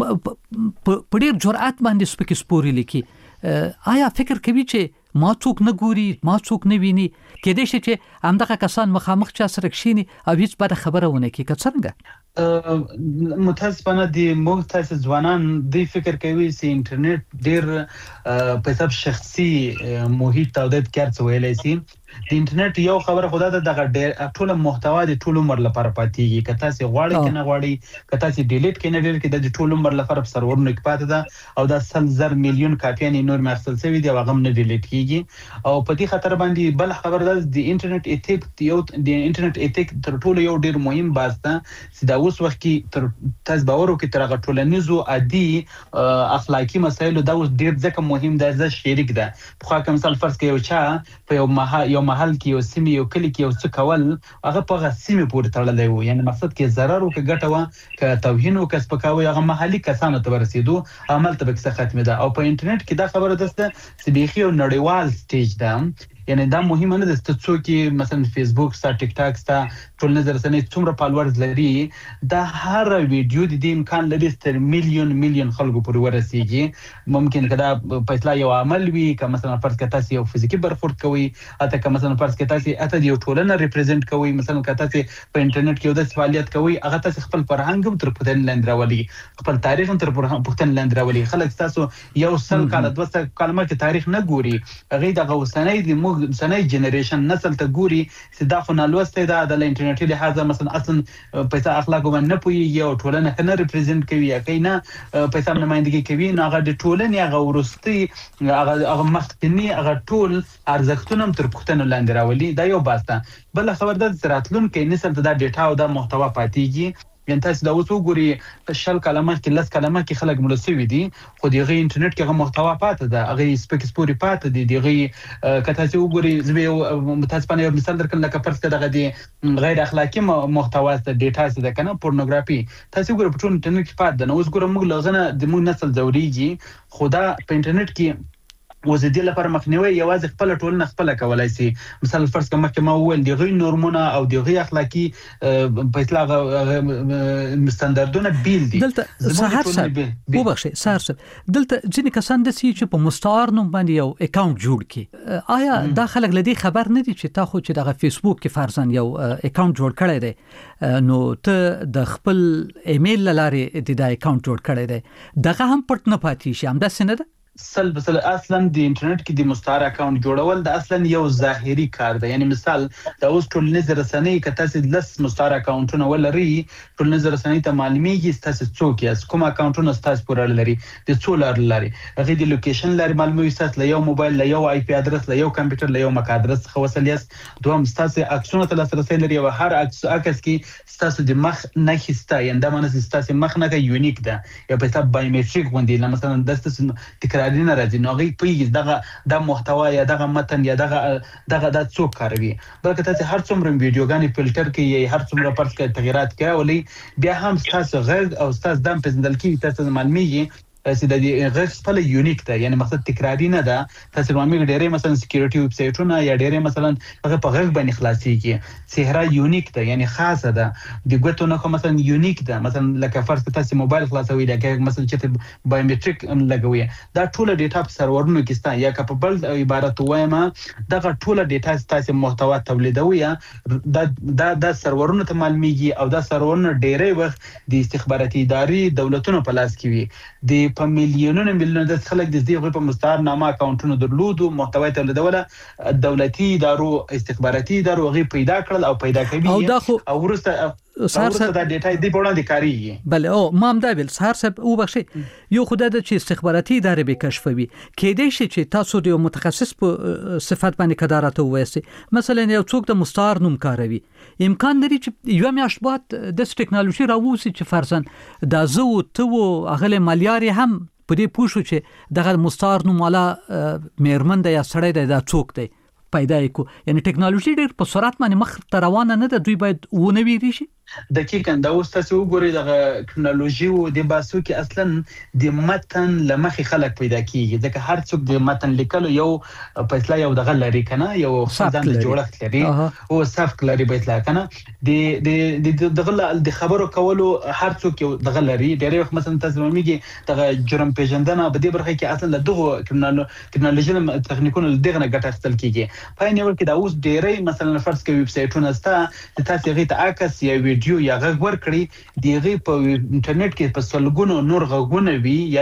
په ډېر جرأت باندې سپکې سپورې لیکي. آیا فکر کوي چې ما څوک نه ګوري، ما څوک نه ویني؟ کېدای شي چې همدغه کسان مخامخ چا سره کښیني او هیڅ بده خبره ونه کړي که څرنګه؟ متاسفانه د موږ تاسو ځوانان د فکر کوي چې انټرنیټ ډېر په حساب شخصي محیط او د کار څه ویلای شي. د انټرنیټ یو خبره خدا ته دغه ډېر ټول محتوا د ټول عمر لپاره پاتېږي، که تاسو غواړئ کنه غواړئ، که تاسو ډیلیټ کینې ډیلیټ کې د ټول عمر لپاره په سرورونو کې پاتې ده او دا سل زر میلیون کاپیان نور مخصل شوی دی او هغه نه ډیلیټ کیږي. او په دې خاطر باندې بل خبر ده د انټرنیټ ایتیک یو د انټرنیټ ایتیک تر ټولو یو ډېر مهم بحث ده چې دا اوس وخت کې تر تاسو باور وکړئ تر هغه ټولنیزو عادي اخلاقی مسایلو دا اوس ډېر ځکه مهم ده چې شریک ده. په خاطر مثال فرض کړئ یو چا په یو محل یو محل کې یو سیمه یو کلی کې یو څه کول هغه په هغه سیمه پورې تړلی وو، یعنی مقصد کې ضرر او کې ګټه وه که توهین او کسب کاوه هغه محلي کسانو ته ورسېدو عمل ته به څه ختمه ده. او په انټرنیټ کې دا خبره ده چې بیخي یو نړیوال سټیج ده، یعنی دا مهمه نه ده چې څوک مثلا فیسبوک ستا ټیک ټاک ستا ټولنیز رسنۍ څومره فالوورز لري، دا هر ویډیو د دې امکان لري تر میلیون میلیون خلکو پورې ورسیږي. ممکن کدا په اصلاح یو عمل وي که مثلا فرض کړه تاسو یو فزیکی برخورد کوي، اته که مثلا فرض کړه تاسو اته یو ټولنه ریپرزینټ کوي، مثلا که تاسو په انټرنیټ کې یو د فعالیت کوي هغه تاسو خپل فرهنګ هم تر پوتن لاندې راولي، خپل تاریخ هم تر پوتن لاندې راولي. خلک تاسو یو سل کال دوه سل کال مخکې تاریخ نه ګوري، هغه د غوسنۍ د موږ سنۍ جنریشن نسل ته ګوري چې دا خو نه لوسته ده د انټرنیټي لحاظه مثلا اصلا پیسې اخلاق باندې نه پوي یو ټولنه کنه ریپرزینټ کوي یا کینه پیسې نمائندګي کوي، نو هغه د ټولنې هغه ورستي هغه هغه مخکنی هغه ټول ارزښتونه تر پښتنو لاندې راولي. دا یو باسته. بل خبر ده زراتلون کې نسل ته دا ډیټا او دا محتوا پاتېږي. یعنی تاسو دا اوس وګورئ شل کلمه کې لس کلمه کې خلک مړ شوي دي، خو دغه انټرنیټ کې هغه محتوا پاتې ده، هغه سپک سپوري پاتې دي. دغه که تاسو وګورئ زه متاسفانه یو مثال درکړم لکه فرض کړه دغه د غیر اخلاقی محتوا ست ډیټا ست کنه پورنوګرافي تاسو وګورئ په ټول انټرنیټ کې پاتې ده. نو اوس ګورم موږ لغنه د موږ نسل ځوريږي، خدا په انټرنیټ کې وزیدي لپاره مخنیوي یوازې خپل ټولنه خپل کولای شي. مثلا فرض کړه مخکې ما وویل د غي نورمونه او د غي اخلاقی په اطلاق ستاندردونه بیل دي. دلته سحر صاحب وبخښه سحر صاحب دلته ځینې کسان د سي چې په مستعار نوم باندې یو اکاونټ جوړ کړي، آیا دا خلک لدی خبر نه دي چې تا خو چې دغه فیسبوک کې فرضاً یو اکاونټ جوړ کړی دی نو ته د خپل ایمیل لارې د دا اکاونټ جوړ کړی دی، دغه هم پټ نه پاتې شي، هم دا څنګه ده؟ سل بسل اصلا د انټرنیټ کې د مستعار اکاونټ جوړول د اصلا یو ظاهري کار دی. یعنی مثال د اوس ټولنیز رسنۍ کته چې لس مستعار اکاونټونه ولري ټولنیز رسنۍ ته معلومیږي تاسو څوک یاست کوم اکاونټونه تاسو پورې لري د څو لار لري هغه د لوکیشن لري معلومي تاسو له یو موبایل له یو آی پی ادرس له یو کمپیوټر له یو مک ادرس خو وصل یاست دوم تاسو عکسونه ته لاسرسي لري او هر عکس عکس کې تاسو د مخ نه خسته ینده مانه تاسو مخ نه یونیک ده یا په حساب بایومټریک غوندي مثلا د تکرار نه راځي نو غي پیږي دغه د محتوا یا دغه متن یا دغه دغه د څوک کاروي بلکې تاسو هر څومره ویډیوګانی فلټر کې هر څومره پرس کې تغیرات کوي بیا هم تاسو غږ او تاسو د پېژندل کې تاسو معلومیږي چې د غږ خپل یونیک ده یعنی مقصد تکراری نه ده تاسو معلومه ډېرې مثلا سکیورټي ویب سایټونه یا ډېرې مثلا هغه په غږ باندې خلاصيږي صحرا یونیک ده یعنی خاصه ده د ګوتو نه مثلا یونیک ده مثلا لکه فرض تاسو موبایل خلاصوي لکه مثلا چې بایومټریک لګوي دا ټول ډیټا په سرورونو کې ستا یا کپبل عبارت وایم دغه ټول ډیټا تاسو محتوا تولیدوي دا دا د سرورونو ته معلومیږي او دا سرورونه ډېرې وخت د استخباراتي ادارې دولتونو په لاس کې وي د په میلیونونو میلیونونو د خلک د دې په مستعار نامه اکاونټونو درلودو محتوی تولیدوله دولتي ادارو استخباراتي ادارو غي پیدا کړل او پیدا کوي او ورسته سر سر د ډیټا دی په وړاندې کاریږي بله او مام دا ویل سر سر او بخشي یو خدای د چې استخباراتي ادارې به کشفوي کېدې شي چې تاسو د متخصص په صفات باندې کدارات وایسي مثلا یو څوک د مستعار نوم کاروي امکان لري چې یو میاشت بعد د ټکنالوژي راووسي چې فرضاً د زو تو اغله مالیاري هم په دې پوښو چې دغه مستعار نوم والا میرمن د یا سړی د څوک دی پیدا کو یعنی ټکنالوژي ډېر په سرعت باندې مخ ته روانه نه ده دوی باید ونه ویری شي دقیقاً دا اوس تاسو وګورئ د ټکنالوژي او د باسو کې اصلا د متن لمخې خلک پیدا کیږي ځکه هر څوک د متن لیکلو یو فیصله یو دغه لري کنه یو ځان د جوړښت لري او سبق لري به اطلاع کنه د د دغه د خبرو کولو هر څوک یو دغه لري ډېر وخت مثلا تاسو میږي دغه جرم پیژندنه په دې برخه کې اصلا دغه ټکنالوژي تخنیکونو دغه نه ګټه اخیستل کیږي په نړۍ کې دا اوس ډېرې مثلا فرض کوي ویب سایټونه ستا تاسو غي ته عکس یا ویډیو یا غږ ورکړي دیغه په انټرنیټ کې په سلګونو نور غږونه وي یا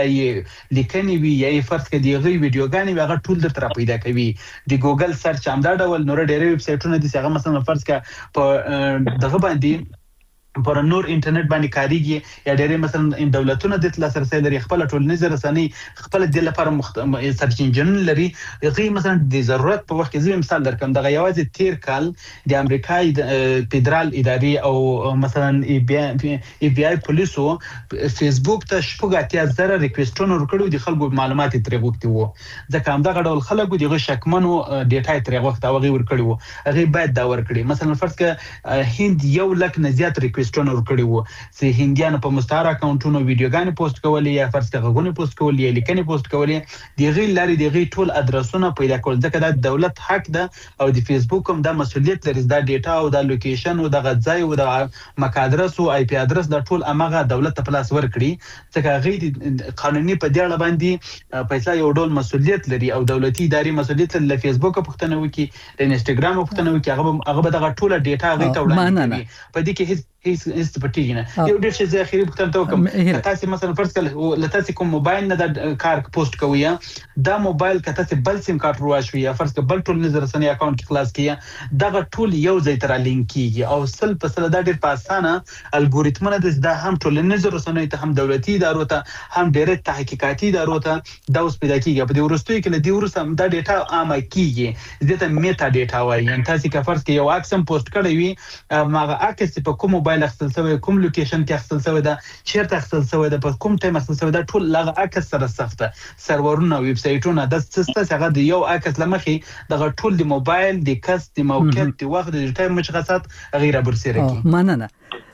لیکنې وي یا فرض کړي دیغه ویډیوګانې هغه ټول درته پیدا کوي د ګوګل سرچ هم دا ډول نور ډېرې ویب سایټونه دي چې هغه مثلا فرض کړه په دغه باندې پر نور انټرنیټ باندې کاریږي یا ډېرې مثلا دولتونه د لاسرسي لري خپل ټولنیز رسنۍ خپل د لپاره مخت... سرچ انجن لري غي مثلا د ضرورت په وخت کې زه مثال درکم دغه یوازې تیر کال د امریکای فدرال ادارې او مثلا ای بی ای بی آی پولیسو فیسبوک ته شپږ زره ریکوېسټونه ورکړو د خلکو معلومات ترې غوښتي وو ځکه هم دغه ډول خلکو دغه شکمنو ډیټا ترې غوښته او غي ورکړي هغه باید دا ورکړي مثلا فرض ک هند یو لک نه زیات ریکوېسټ ستون ورکړي وو چې هندیانو په مستعار اکاونټونو ویډیوګانې پوسټ کولې یا فرض کړه غوونه پوسټ کولې یا لیکنې پوسټ کولې د غیر لري د غیر ټول ادرسونه پیدا کول ځکه د دولت حق ده او د فیسبوک هم د مسولیت لري د ډیټا او د لوکیشن او د غځای او د مک ادرس او آی پی ادرس د ټول امغه دولت ته پلاس ورکړي ځکه غیر قانوني په دې اړه باندې پیسې یو ډول مسولیت لري او دولتي ادارې مسولیت لري فیسبوک پښتنه وکي د انستګرام پښتنه وکي هغه هغه دغه ټول ډیټا غي ته وړاندې کوي په دې کې هیڅ هیڅ هیڅ پټیږي نه یو ډېر شي زه اخیری پوښتنه ته وکم تاسو مثلا فرض کړئ لته کوم موبایل نه د کار پوسټ کوي دا موبایل کته څه بل سیم کارت رواشوي یا فرض کړئ بل ټول نظر رسنۍ اکاونټ کې خلاص کیه دغه ټول یو ځای تر لینک کیږي او سل په سل دا ډېر په اسانه الګوریتمونه د هم ټول نظر رسنۍ ته هم دولتي ادارو ته هم ډېر تحقیقاتي ادارو ته دا اوس پیدا کیږي په دې ورستوي کې د دې ورسته دا ډیټا عامه کیږي دته میتا ډیټا وایي ان تاسو که فرض کړئ یو اکسم پوسټ کړی وي ماغه اکس په کوم موبایل اخیستل شوی کوم لوکیشن کې اخیستل شوی دا چیرته اخیستل شوی دا په کوم ټایم اخیستل شوی دا ټول لغه عکس سره سخته سرورونه ویب سایټونه د څه څه د یو عکس لمخې دغه ټول د موبایل د کس د موقعیت د وخت د ټایم مشخصات غیر برسېره کی مننه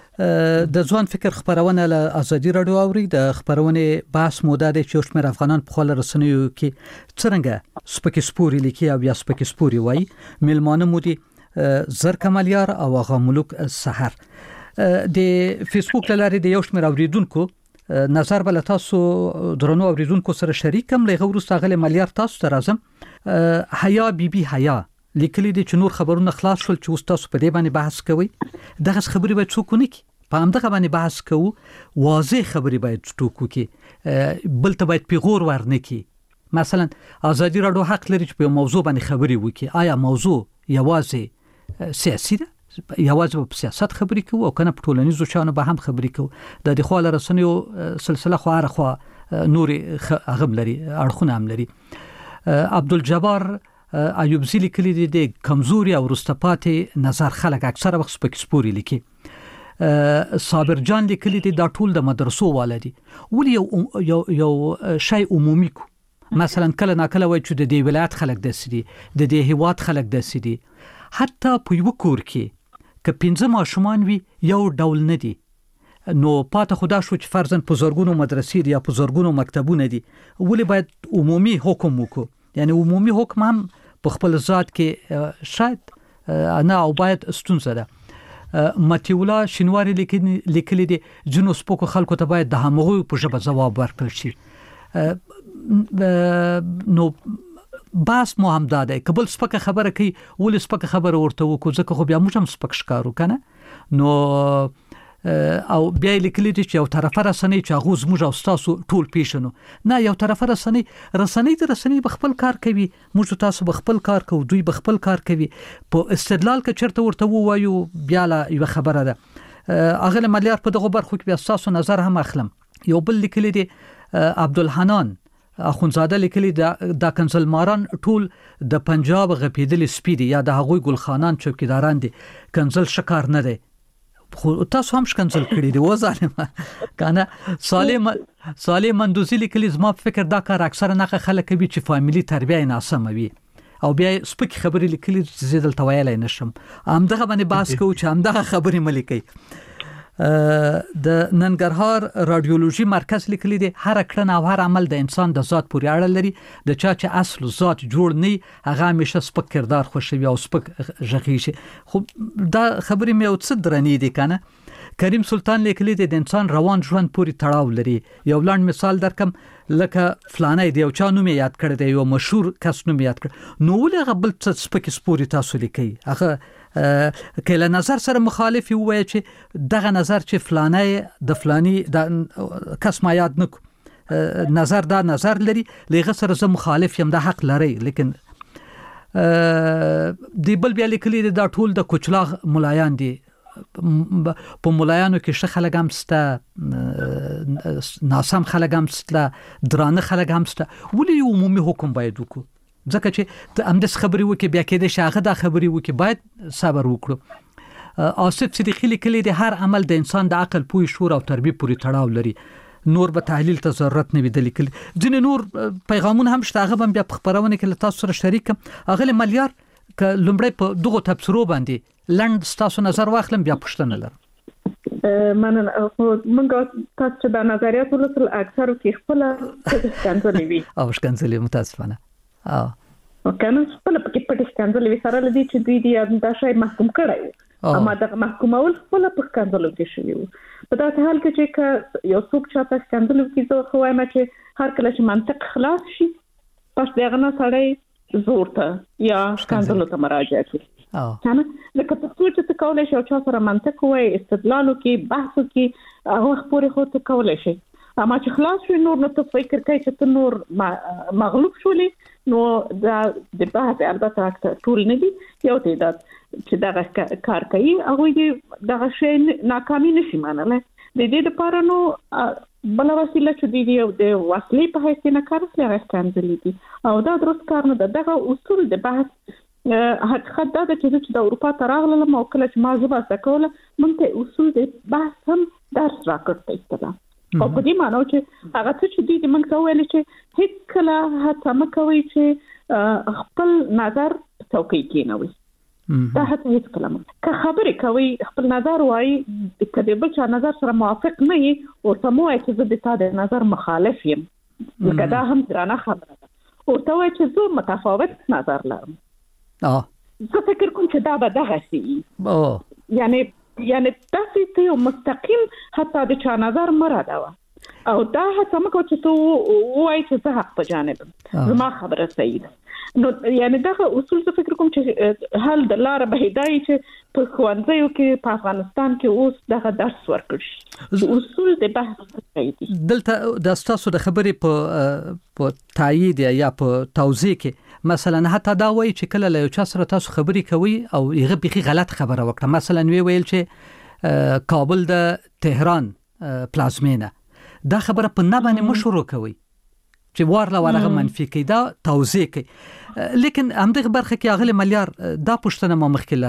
د ځوان فکر خبرونه له ازادي رادیو اوري د خبرونه بحث موده د چوشمر افغانان په خپل رسنیو کې څنګه سپکې سپوري لیکي او یا سپکې سپوري وای ملمانه مودي زر کمالیار او هغه ملک سحر د فیسبوک لاري د یو شمېر اوریدونکو نظر بل تاسو درنو اوریدونکو سره شریکم لغه ورسته غل مالیار تاسو ته راځم حیا بی بی حیا لیکلي دي چې نور خبرونه خلاص شول چې تاسو په دې باندې بحث کوي دغه خبرې به څوک نه کی په همدغه باندې بحث کوو واضح خبرې باید ټوکو کی بل ته باید پیغور ورنه کی مثلا ازادي راډیو حق لري چې په موضوع باندې خبري وکړي. آیا موضوع یوازې سیاسي ده، یوازې په سیاست خبري کوو او کنه په ټولنیزو شانو به هم خبري کوو؟ د دې خو له رسنیو سلسله خو هر خو نوري غم لري، اړخونه هم لري. عبدالجبار ایوبزی لیکلي دي د کمزوري او رستپاتې نظر خلک اکثره وخت سپک سپوري لیکي. صابر جان لیکلي دي دا ټول د مدرسو والدي ولې یو یو یو شی عمومي کو. مثلا کله ناکله وای چې د دې ولایت خلک دسي، د دې هیواد خلک دسي دي. حتی په یو کور کې که پنځه ماشومان وي یو ډول نه دي، نو پاته خدا شو چې فرضاً په زرګونو مدرسې دي یا په زرګونو مکتبونه دي، ولې باید عمومي حکم وکړو؟ یعنی عمومي حکم هم په خپل ذات کې شاید نه او باید ستونزه ده. متیولا شینواری لیکلي دي جنو سپوکو خلکو ته باید د همغوی په ژبه ځواب ورکړل شي. نو باس مو هم داده کبل سپکه خبره کوي ولې سپکه خبره ورته وکړو ځکه خو بیا موږ هم سپک ښکارو کنه. نو او بیا لیکلي دي چې یو طرفه رسنۍ چې هغه زموږ او تاسو ټول پیژنو، نه یو طرفه رسنۍ رسنۍ د رسنۍ بخپل کار کوي، موږ تاسو بخپل کار کوو، دوی بخپل کار کوي. په استدلال کې چرته ورته وایو بیا لا یو خبره ده. اغه مليار په دغه برخو کې بیا تاسو نظر هم اخلم. یو بل لیکلي دي عبدالحنان اخونزاده لیکلي دا کنزلماران ټول د پنجاب غپیدل سپیدي یا د هغوی ګلخانان چوکیداران دي، کنزل شکار نه دی. خو تاسو هم شکنزل کړی دی و ظالم کنه. سالم سالم مندوزی لیکلي زما فکر دا کار اکثره نه خلک کوي چې فامیلی تربیه ناسمه وي او بیا سپک خبرې لیکلي چې زیدل توایل نشم هم دغه باندې باس کو چې هم دغه خبرې ملي. د ننګرهار رادیولوژي مرکز لیکلي دي هر کړنه او هر عمل د انسان د ذات پورې اړه لري، د چا چې اصل ذات جوړ نه هغه همیشه سپک کردار خوشوي او سپک ژغي شي. خو دا خبرې مې او څه درنې دي کنه. کریم سلطان لیکلي دي د انسان روان ژوند پورې تړاو لري. یو لاند مثال درکم، لکه فلانه دی او چا نوم یاد کړی دی، یو مشهور کس نوم یاد کړ، نو ولې هغه بل څه سپک سپوري تاسو لیکي؟ هغه کله نظر سره مخالف وي چې دغه نظر چې فلانه د فلانی د کس ما یاد نک نظر دا نظر لري لغه سره زه مخالف یم، دا حق لري. لیکن دی بل بیا لیکلي دا ټول د کوچلاغ ملایان دي. په ملایانو کې ښه خلک هم سته، ناسم خلک هم سته، درانه خلک هم سته. ولې عمومي حکم باید وکړو؟ ځکه چې ته همداس خبرې وکړي بیا کېدای شي هغه دا خبرې وکړي، باید صبر وکړو. آصف صدیقي لیکلي دی هر عمل د انسان د عقل، پوهې، شعور او تربیه پورې تړاو لري، نور به تحلیل ته ضرورت نه وي. د لیکلي ځینې نور پیغامونه هم شته، هغه بیا په خبرونه کې له تاسو سره شریک کړم. هغه ملیار که لومړی په دغه تبصرو باندې لند تاسو نظر واخلم بیا پوښتنه لرم. مننه. موږ تاسو چې د نظریات ولسل اکثر کې خپل څنګه وی او څنګه متاسفانه او کنه خپل پکې پټ څنګه وی سره لدی چې دوی دی دا شی محکوم کړی اما د محکومول خپل په څنګه کې شوی. په داسې حال کې چې یو څوک چې تاسو څنګه کې زه خو وایم چې هر کله چې منطق خلاص شي پس دغه نه سړی زور ته یا څنګه ته مراجعه کوي. اه کنه لکه په څو چې کولای شي او چا سره منطق وای استدلال کې بحث کې هغه خبرې خو ته کولای شي، اما چې خلاص شي نور نو ته فکر کوي چې ته نور مغلوب شولې نو دا د بحث البته ټول نه دي یو تعداد چې دا کار کوي هغه دې دا شی ناکامي نشي منله. د دې لپاره نو بل وسیله چې دی د وسلې په حیث نه کار کوي هغه څنګه دي او دا درست کار نه ده. دغه اصول د بحث حقیقت دا چې د اروپا تر راغلم او کله چې ما زبا سکوله مونږ اصول د بحث هم درس راکړی استلا او په دې معنی چې هغه څه چې د موږ ته ویل چې هیڅ کله هڅه مکوي چې خپل نظر څوکۍ کې نه وي. دا هڅه هیڅ کله مې که خبرې کوي خپل نظر وایي کله بل چا نظر سره موافق نه وي او سموي چې زه د تاسو نظر مخالف یم، لکه دا هم درانه خبره ده. او ته وایي چې زه متفاوت نظر لرم. اه زه فکر کوم چې دا به دغه شي او یعنی یعنی تاسو ته مستقیم حتی د چا نظر مراده او دا هڅه مکو چې تو وایي چې زه حق په جانب زما خبره صحیح ده. نو یعنی دا اصول څه فکر کوم چې حل د لار به هدايت چې په خوانځيو کې په افغانستان کې اوس دغه درس ورکړ شي اصول د بحث کوي دلته د تاسو د خبرې په په تایید یا په توضیح کې مثلا حتی دا وایي چې کله له یو چا سره تاسو خبرې کوي او هغه بيخي غلط خبره وکړه مثلا وی ویل چې کابل د تهران پلازمینه دا خبره په نه باندې مشورو کوي چې وارله ورغه منفي کوي دا توضیح کوي لیکن همدغه برخه کې اغله مليار دا پښتنه ما مخکې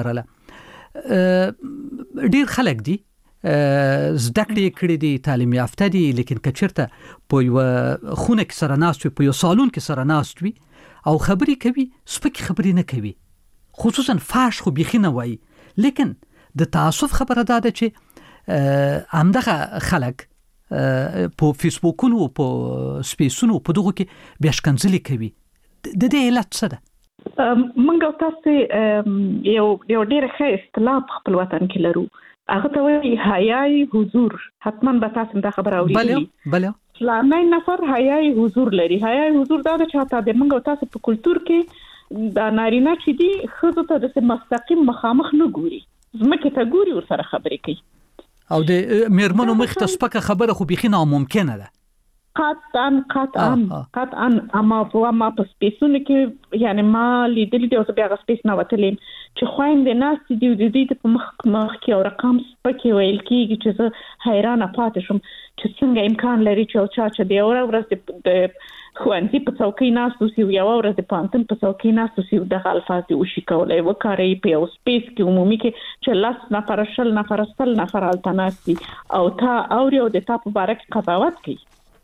لرله ډیر خلک دي زده کړې کړې دي تعلیم یافته دي لیکن کچرته په یو خونه کې سره ناست وي په یو سالون کې سره ناست وي او خبرې کوي سپک خبرې نه کوي خصوصا فاش خو بيخي نه وایي لیکن د تعصب خبره ده چې همدغه خلک په فیسبوکونو او په سپیسونو په دغه کې بشکنځلي کوي د دې علت څه ده منګو تاسو یو یو ډېر ښه اصطلاح په خپل وطن کې لرو هغه ته وایي حیاي حضور حتما به تاسو دا خبره اورئ بله اسلامي نفر حیاي حضور لري حیاي حضور دا چې حتی د منګو تاسو په کلچر کې دا نارینه چې دي خزو ته د مستقیم مخامخ نه ګوري زمکه ته ګوري ور سره خبرې کوي او د میرمنو مخ ته سپکه خبره خو بيخي ناممکنه ده قطعا قطعا قطعا اما په ما په سپیسونه کې یعنی ما لیدل دي او بیا غ سپیس نه وتلم چې خويندې ناس دي د دې په مخ مخ کې او رقم سپکه ویل کیږي چې زه حیرانه پاتې شم چې څنګه امکان لري چې چا چې دی اور ورځ د خوانتي په څوکۍ ناس اوسې یو ورځ د پانتن په څوکۍ ناس اوسې د الفاظ دي او شي کولای وکړي په یو سپیس کې عمومي کې چې لاس نفر شل نفر سل نفر التناسي او تا اوري او د تا په باره کې قضاوت کوي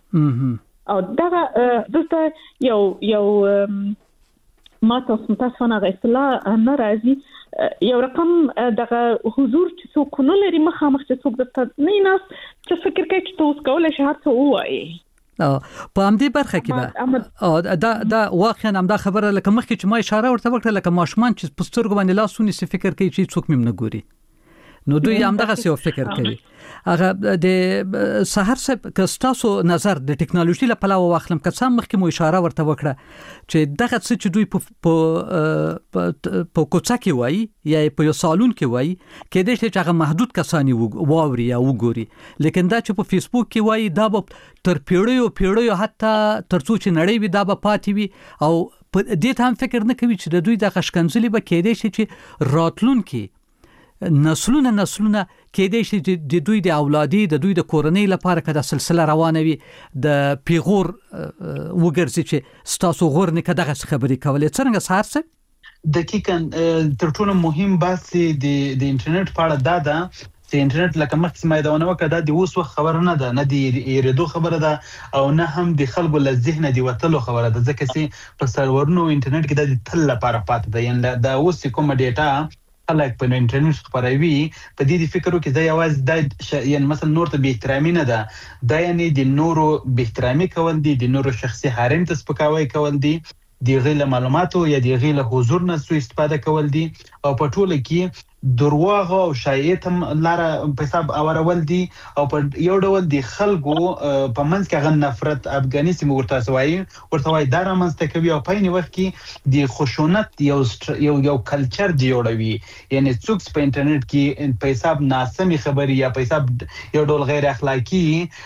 او دا دلته یو یو ما تاسو تاسو نه غوښتل نه راځي یو رقم دغه حضور چې څوک نه لري مخامخ چې څوک د نه ناس چې فکر کوي چې تاسو کولای شئ هڅه وایي په همدې برخه کې به دا دا واقعا هم دا خبره لکه مخکې چې ما اشاره ورته وکړه لکه ماشومان چې پسترګو باندې لاسونه سي فکر کوي چې څوک مم نه ګوري نو دوی هم دغه څه فکر کوي هغه د سحر صاحب کستاسو نظر د ټکنالوژي له پلوه واخلم که څه مخکې مو اشاره ورته وکړه چې دغه څه چې دوی په په کوڅه کې وایي یا په یو سالون کې وایي کې د چې هغه محدود کسانی واوري یا وګوري لیکن دا چې په فیسبوک کې وایي دا به تر پیړیو پیړیو حتی تر څو چې نړۍ وي دا به پاتې وي او په دې ته هم فکر نه کوي چې د دوی د خشکنځلي به کېدای شي چې راتلونکي نسلونه نسلونه کېدای شي د دوی د اولادي د دوی د کورنۍ لپاره کده سلسله روانه وي د پیغور وګرځي چې ستاسو غور نه کده خبرې کولې څنګه سحر څه دقیقاً تر ټولو مهم بحث د د انټرنیټ په اړه دا ده چې انټرنیټ لکه مخکې ما دا ونه وکړه د اوس وخت خبره نه ده نه دی یریدو خبره ده او نه هم د خلکو له ذهن دی وتلو خبره ده ځکه چې په سرورونو انټرنیټ کې د تل لپاره پاتې ده یعنی دا اوس کوم ډیټا خلک په انټرنیټ خبروي په دې فکرو کې دا یوازې د یعنی مثلا نور ته به احترامي نه ده دا یعنی د نورو به احترامي کول دي د نورو شخصي حریم ته سپکاوی کول دي د غیر معلوماتو یا د غیر حضور نه سو استفاده کول دي او په ټوله کې درواغ او شایعات هم لاره په حساب اورول دي او په یو ډول د خلکو په منځ کې غن نفرت افغانستان ورته سوای ورته وای دا رامنځته کوي او په نی وخت کې د خشونت یو یو یو کلچر جوړوي یعنی څوک په انټرنیټ کې په حساب ناسمي خبري یا په حساب یو ډول غیر اخلاقی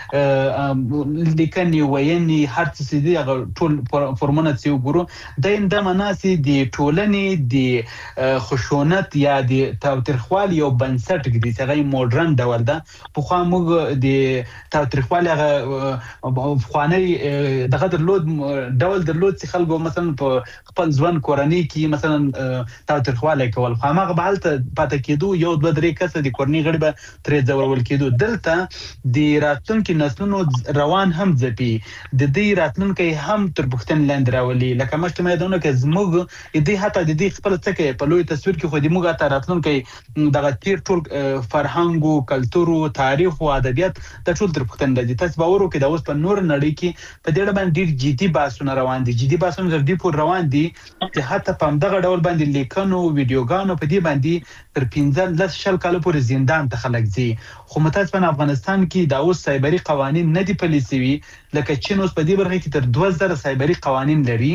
لیکني ویني هر څه دي ټول فرمونه چې وګورو د اند مناسي د ټولنې د خشونت یا د تاوتریخوالي یو بنسټ کې دي چې موډرن ډول ده په خو موږ د تاوتریخوالي هغه خواني دغه درلود ډول درلود چې خلکو مثلا په خپل ځوان کورنۍ کې مثلا تاوتریخوالي کول خو هغه به حالت پاتې کېدو یو دوه درې کسه د کورنۍ غړي به ترې ځورول کېدو دلته د راتلونکو نسلونو روان هم ځپي د دې راتلونکو هم تر پښتن لاندې راولي لکه مشته مې دونه کې زموږ دې حتی د دې خپل څه کې په لوی تصویر کې خو دې موږ ته راتلونکو دغه تیر ټول فرهنګ او کلچر او تاریخ او ادبیات د ټول تر پښتن د تاسو باور وکړئ د اوس په نور نړۍ کې په دې باندې ډیر جدي بحثونه روان دي جدي بحثونه تر دې پور روان دي چې حتی په دغه ډول باندې لیکنو ویډیوګانو په دې باندې تر پنځه لس شل کال پورې زندان ته خلک ځي خو متاسفانه افغانستان کې د اوس سایبری قوانين نه دي پلي شوي لکه چین اوس په دې برخه کې تر دوه زره سایبری قوانين لري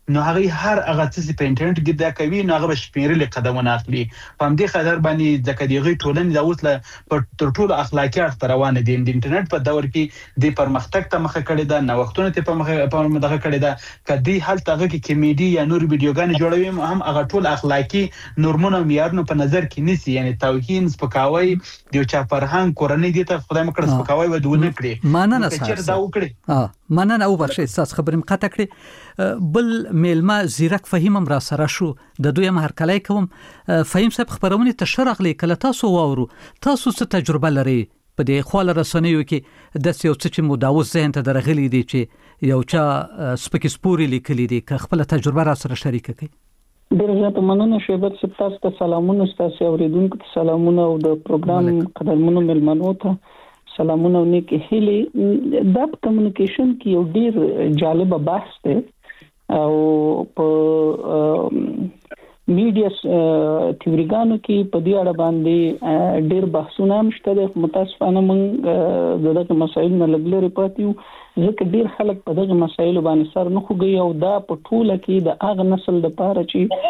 نو هغه هر هغه څه په انټرنیټ کې دا کوي نو هغه شمیرل قدمونه اخلي په دې خاطر باندې ځکه دیغه ټولنې دا اوس له پر ټولو اخلاقی اړخ روانه دي د انټرنیټ په دور کې د پرمختګ ته مخه کړې ده نو وختونه ته په مخه په مخه کړې ده کدي حالت هغه کې کمیډي یا نور ویډیوګان جوړوي هم هغه ټول اخلاقی نورمونه معیارونه په نظر کې نیسي یعنی توهین سپکاوي د چا فرهنګ کورنۍ دي ته خدای مکړه سپکاوي ودونه کړي مننه چې دا وکړي اه مننه او بخښه تاسو خبرم قطع کړی بل میلمه زیرک فهیم را سره شو د دوی مهرکلای کوم فهیم صاحب خبرونه تشرغلی کله تاسو واورو تاسو څه تجربه لري په دې خواله رسنیو کې د یو څه چې مداوس ذهن ته درغلي دي چې یو چا سپکی سپوري لیکلي دي که خپل تجربه را سره شریک کړي ډېر زیات مننه شیبت صاحب تاسو ته سلامونه تاسو اوریدونکو ته سلامونه او د پروګرام قدرمنو ملمنو ته سلامونه او نیک هیله د کمیونیکیشن کې یو ډېر جالب بحث دی او په میډیا تیوریګانو کې په دې اړه باندې ډېر بحثونه هم شته د متاسفانه موږ دغه مسایل نه لګلري پاتیو ځکه ډېر خلک په دغه مسایلو باندې سر نه خوږي او دا په ټوله کې د هغه نسل لپاره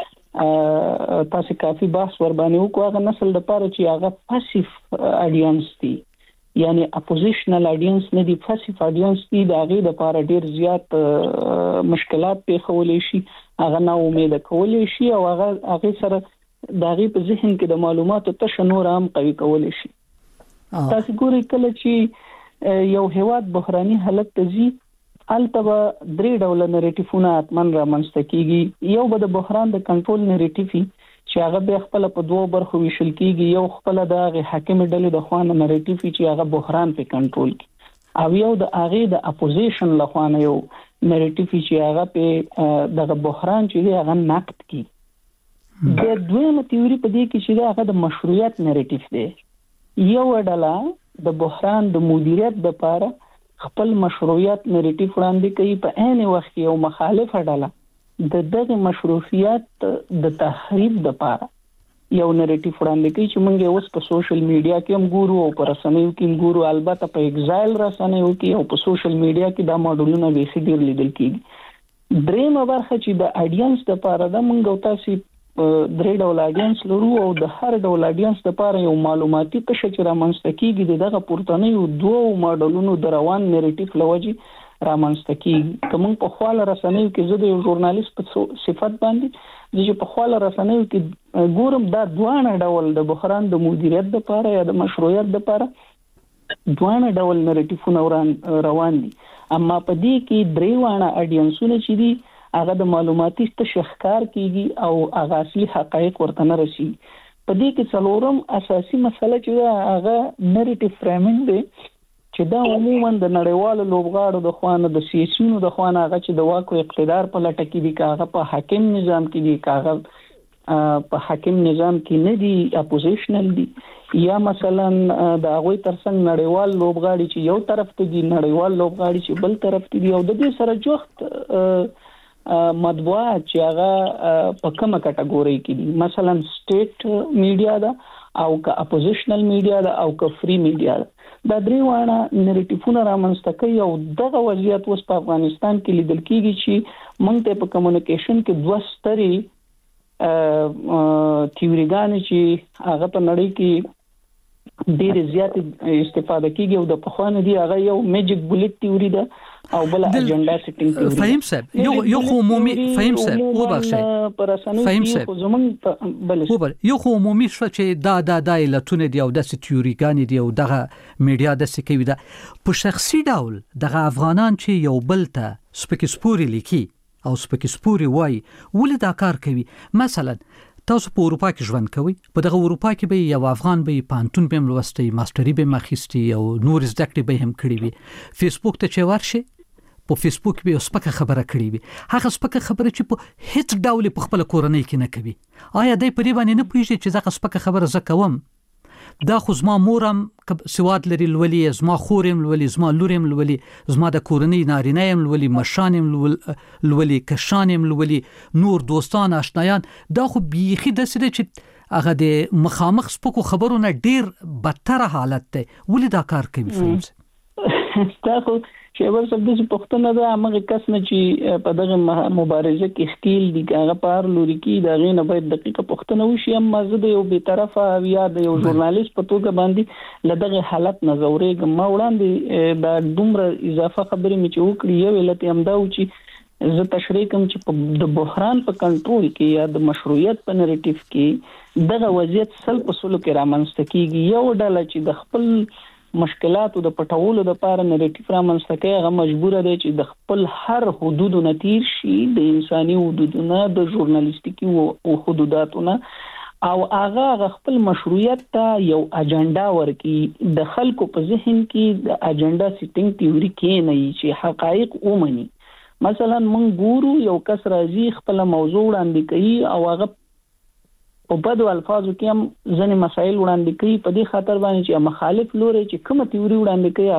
چې تاسو کافي بحث ور باندې وکړو هغه نسل لپاره چې هغه پاسیف اډینس دي یعنی اپوزیشنل اډینس نه دي پاسیف اډینس دي دا غي د لپاره ډېر زیات مشکلات پیښولې شي هغه نه امید کولې شي او هغه هغه سره دا غي په ذهن کې د معلوماتو تشنور هم قوي کولې شي تاسو ګورئ کله چې یو هیواد بحراني حالت ته ځي البته درې ډول نریټیفونه اتمن را منځته کیږي یو به د بحران د کنټرول نریټیفي چې هغه به خپل په دوه برخو ویشل کیږي یو خپل د حاکم ډلې د خوانه نریټیفي چې هغه بحران په کنټرول کی او یو د هغه د اپوزیشن له خوانه یو نریټیفي چې هغه په دغه بحران چې هغه نقد کی د دویمه تیوري په دې کې چې هغه د مشروعیت نریټیف دی یو ډله د بحران د مدیریت لپاره خپل مشروعیت نریټیف وړاندې کوي په عین وخت کې یو مخالف ډله د دغه مشروعیت د تخریب لپاره یو نریټیف وړاندې کوي چې موږ اوس په سوشل میډیا کې هم ګورو او په رسنیو کې هم ګورو البته په ایگزایل رسنیو کې او په سوشل میډیا کې دا ماډلونه به ډېر لیدل کیږي درېمه برخه چې د اډینس لپاره د موږ تاسو درې ډول اډینس لرو او د هر ډول اډینس لپاره یو معلوماتي قشر چې رامنځته کیږي دغه پورتنیو دوه ماډلونو د روان نریټیف لوجي رامنځته کیږي کوم په خواله رسنیو کې زه د یو ژورنالیست په صفت باندې چې په خواله رسنیو کې ګورم دا دوه ډول د بحران د مدیریت لپاره یا د مشروعیت لپاره دوه ډول نریټیفونه روان دي اما په دې کې درې وانه اډینسونه چې دي هغه د معلوماتي تشخکار کیږي او هغه اصلي حقایق ورته نه رسي په دې کې څلورم اساسي مسله چې هغه نریټیف فرېمینګ دی چې دا عموما د نړیوالو لوبغاړو د خوانه د سیاسيونو د خوانه هغه چې د واک او اقتدار په لټه کې دي کاغه په حاکم نظام کې دي کاغه په حاکم نظام کې نه دي اپوزیشنل دي یا مثلا د هغه ترڅنګ نړیوال لوبغاړي چې یو طرف ته دي نړیوال لوبغاړي چې بل طرف ته دي او د دې سره جوخت مطبوعات چې هغه په کومه کټګوري کې دي مثلا سټیټ میډیا دا او که اپوزیشنل میډیا دا او که فری میډیا دا درې وانه نریټیفونه رامنځته کوي او دغه وضعیت اوس په افغانستان کې لیدل کیږي چې موږ ته په کمیونیکیشن کې دوه ستري تیوریګان چې هغه په نړۍ کې ډېر زیات استفاده کیږي او د پخوانه دی هغه یو میجیک بولټ تیوري ده او بل اجنډا سیټینګ تیوري فهیم صاحب یو یو عمومي فهیم صاحب و بخښه فهیم صاحب بل یو عمومي شو چې دا دا د علتونه دی او د تیوریګان دی او دغه میډیا د سکوي دا په شخصي ډول دغه افغانان چې یو بل ته سپکی سپوري لیکي او سپکی سپوري وای ولې دا کار کوي مثلا تاسو په اروپا کې ژوند کوئ په دغه اروپا کې به یو افغان به پانتون به ملوستي ماستری به مخېستي او نور زده کړې به هم کړې وي فیسبوک ته چې ورشي په فیسبوک به سپکه خبره کړې وي هغه سپکه خبره چې په هیڅ ډول په خپل کورنۍ کې نه کوي آیا دای په دې باندې نه پوهیږي چې زغه سپکه خبره زکوم دا خو زما مورم سواد لري لولي زما خورم لولي زما لورم لولي زما د کورنۍ نارینه يم لولي مشانم لولي کشانم لولي نور دوستان آشنایان دا خو بيخي د سره چې هغه د مخامخ سپکو خبرونه ډیر بدتر حالت ده ولې دا کار کوي فهمس تاسو شیبر صاحب د پښتنه د هغه کس نه چې په دغه مبارزه کې خپل دي هغه پار لوري کې دا غینه باید دقیقه پښتنه وشي اما زه د یو به طرفه یا د یو ژورنالیست په توګه باندې لدغه حالت نظرې ما وړاندې دا دومره اضافه خبرې مې چې وکړې یو علت هم دا و چې زه تشریح کوم چې د بحران په کنټرول کې یا د مشروعیت په نریټیو کې دغه وضعیت سل په سلو کې رامنځته کیږي یو ډله چې د خپل مشکلاتو د پټولو د پاره نریټیو رامنځته کوي هغه مجبور دی چې د خپل هر حدودو نتیر شي د انساني حدودونو د ژورنالیستیکي او حدوداتونو او هغه خپل مشروعیت ته یو اجنډا ورکړي د خلکو په ذهن کې د اجنډا سیټینګ تیوري کې نه چې حقایق ومني مثلا مونږ ګورو یو کس راځي خپل موضوع وړاندې کوي او هغه په بدو الفاظو کې هم ځنې مسایل وړاندې کوي په دې خاطر باندې چې مخالف لوري چې کومه تیوري وړاندې کوي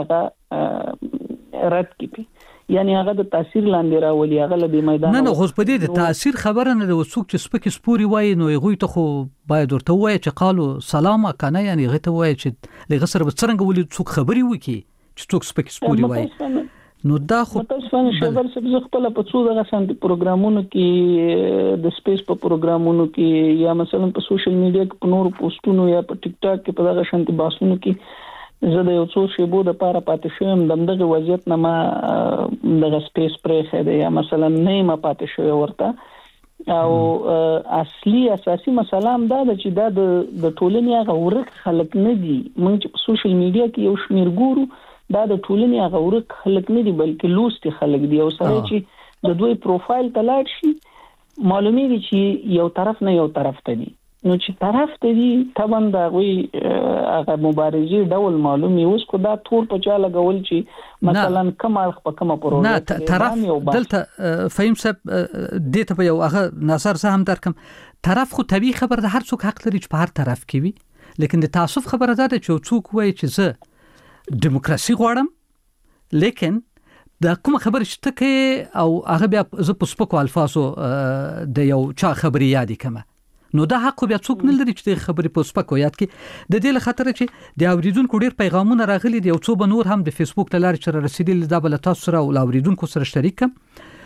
هغه رد کیږي یعنی هغه د تاثیر لاندې راولي هغه له میدان نه نه خو په دې د تاثیر خبره نه د وڅوک چې سپک سپوري وای نو هغه ته خو باید ورته وای چې قالو سلام کنه یعنی هغه ته وای چې لږه سره څنګه ولې څوک خبري وکي چې څوک سپک سپوري وای نو دا خو متاسفانه شبر سبز خپل په څو دغه سنت پروګرامونو کې د سپیس په پروګرامونو کې یا مثلا په سوشل میډیا کې په نور پوسټونو یا په ټیک ټاک کې په دغه شانتي باسونو کې زه د یو څو شیبو د پاره پاتې شوم دغه وضعیت نه ما دغه سپیس پرې خېده یا مثلا نه ما پاتې شوم ورته او اصلي اساسي مسله هم دا چې دا د ټولنې هغه ورک خلک نه دي موږ په سوشل میډیا کې یو شمیر ګورو دا د ټولنې هغه ورک خلک نه دي بلکې لوستي خلک دي او سره چې د دوی پروفایل ته لاړ شي معلومیږي چې یو طرف نه یو طرف ته دي نو چې طرف ته دي طبعا دا وی هغه مبارزي ډول معلومي اوس کو دا تور په چا لګول چې مثلا کمال په کومه پروژه نه طرف دلته فهم صاحب دې ته یو هغه نظر زه هم درکم طرف خو طبيعي خبر ده هر څوک حق لري چې په هر طرف کې وي لیکن د تعصب خبره ده چې څوک وایي چې زه دیموکراسي غواړم لیکن دا کوم خبر شته کې او هغه بیا ز په سپکو الفاظو د یو چا خبري یادی کمه نو دا حق بیا څوک نه لري چې خبري په سپکو یاد کې د دې له خاطر چې د اوریدونکو ډیر پیغامونه راغلي دي او څو بنور هم د فیسبوک ته لاري چر رسیدلی دا بل تاسو سره او اوریدونکو سره شریک کم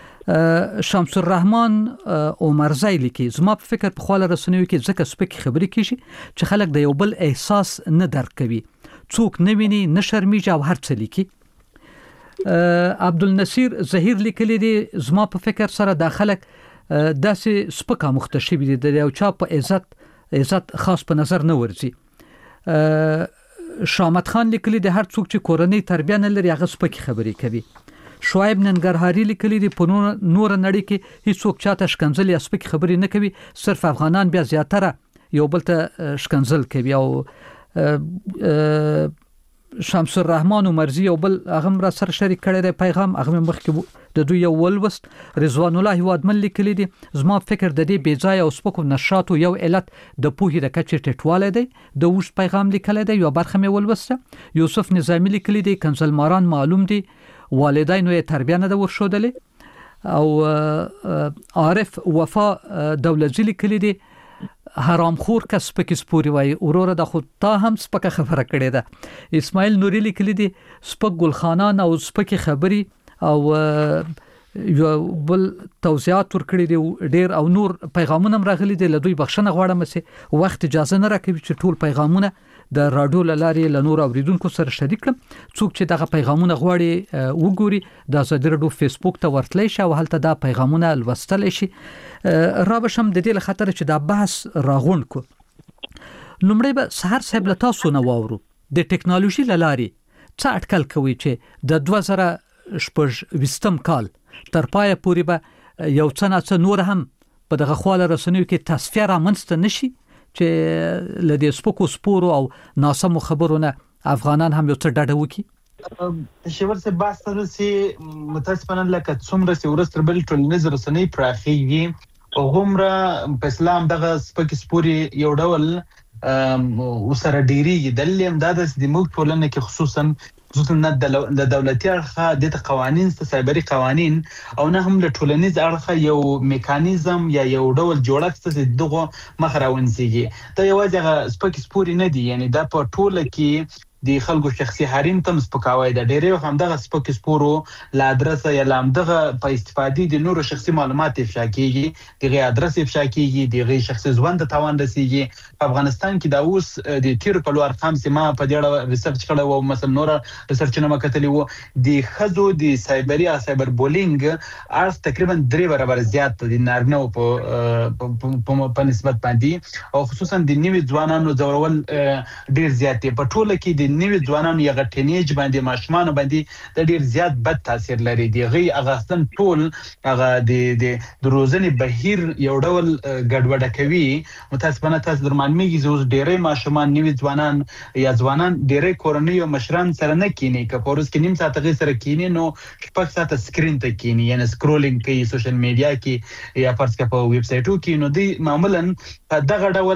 شمس الرحمن عمرزی لیکي زما په فکر په خاله رسنیو کې ځکه سپک خبري کیږي چې خلک د یو بل احساس نه درک کوي څوک نه ویني نه شرمېږي او هر څه لیکي عبدالنصیر ظهیر لیکلی دی زما په فکر سره د خلک داسې سپکه مختشب دي د یو چا په عزت عزت خاص په نظر نه ورځي شامت خان لیکلی دی هر څوک چې کورنۍ تربیه نه لري هغه سپکه خبري کوي شعیب ننګرهاري لیکلی دی په نور نړۍ کې هیڅ څوک چاته شکنځل یا سپکه خبري نه کوي صرف افغانان بیا زیاتره یو بل ته شکنځل کوي او شمس الرحمن عمرزی او بل هغه را سره شریک کړی دی پیغام هغه مخکې د دوی یو ولوست رضوان الله هوادمن لیکلی دی زما فکر د دې بیځای او سپکو نشاطو یو علت د پوهې د کچې ټټواله دی د اوس پیغام لیکلی دی یو برخه مې ولوسته یوسف نظامی لیکلی دی کنزلماران معلوم دی والدینو یې تربیه نه د ورشودلې او عارف وفا دولتزی لیکلی دی حرام خور کس پکې سپوري وای اوروره د خود تا هم سپکه خبره کړې ده اسماعیل نوري لیکلی دی سپک ګلخانان او سپکه خبري او یو بل توضیحات ورکړي دي ډیر او نور پیغامونه راغلي دي لدوی بخښنه غواړم چې وخت اجازه نه راکوي چې ټول پیغامونه د رادیو لاري ل نور اوریدونکو سره شریک کړم څوک چې دغه پیغامونه غواړي وګوري د زړه رادیو فیسبوک ته ورتلی شي او هلته دا پیغامونه لوستل شي را بشم د دې لخاطر چې دا بحث راغون کو لومړی به سحر صاحب له تاسو نه واورو د ټکنالوژي لاري څه اټکل کوي چې د دوه زره شپږ کال تر پای پورې به یو څه نه څه نور هم په دغه خواله رسنیو کې تصفیه را منځته نشي چې لدې سپکو سپورو او ناسمو خبرونه افغانان هم یو څه ډډه وکړي شیور سے باس تر سي متاسفانه لکه څومره سي ورستر بل ټولنیز رسنۍ پراخيږي او همره په اسلام دغه سپک سپوري یو ډول وسره ډيري دلیم د د موږ ټولنه کې خصوصا خصوصا د دولتي اړخه د قوانين سایبري قوانين او نه هم د ټولنیز اړخه یو میکانیزم یا یو ډول جوړښت چې دغه مخراونسيږي دا یو ځای سپک سپوري نه دي یعنی دا په ټوله کې د خلکو شخصي حریم تم سپکاوی د ډېرې همدغه سپک سپورو لا ادرس یا لامدغه په استفادې د نورو شخصي معلومات افشا کیږي دغه ادرس افشا کیږي دغه شخصي ژوند ته تاوان رسیږي په افغانستان کې دا اوس د تیر کلو ارقام سیمه په دې اړه ریسرچ کړو او مثلا نور ریسرچ نه مکتلی وو د خزو د سایبری یا سایبر بولینګ ارز تقریبا درې برابر زیات دي نارینه په په نسبت باندې او خصوصا د نیوي ځوانانو ځورول ډیر زیات دي په ټوله کې د نیوي ځوانانو یغه ټینیج باندې ماشومان باندې د ډیر زیات بد تاثیر لري دی غي اغاستن ټول هغه د د روزنې بهیر یو ډول ګډوډه کوي متاسفانه تاسو درمانمیږي زوز ډیرې ماشومان نیوي ځوانان یا ځوانان ډیرې کورنۍ او مشران سره نه کینی که پورس کې نیم ساعت غي سره کینی نو شپږ ساعت سکرین ته کینی یعنی سکرولینګ کوي سوشل میډیا کې یا فرض کړه په ویب سټو کې نو دی معمولا په دغه ډول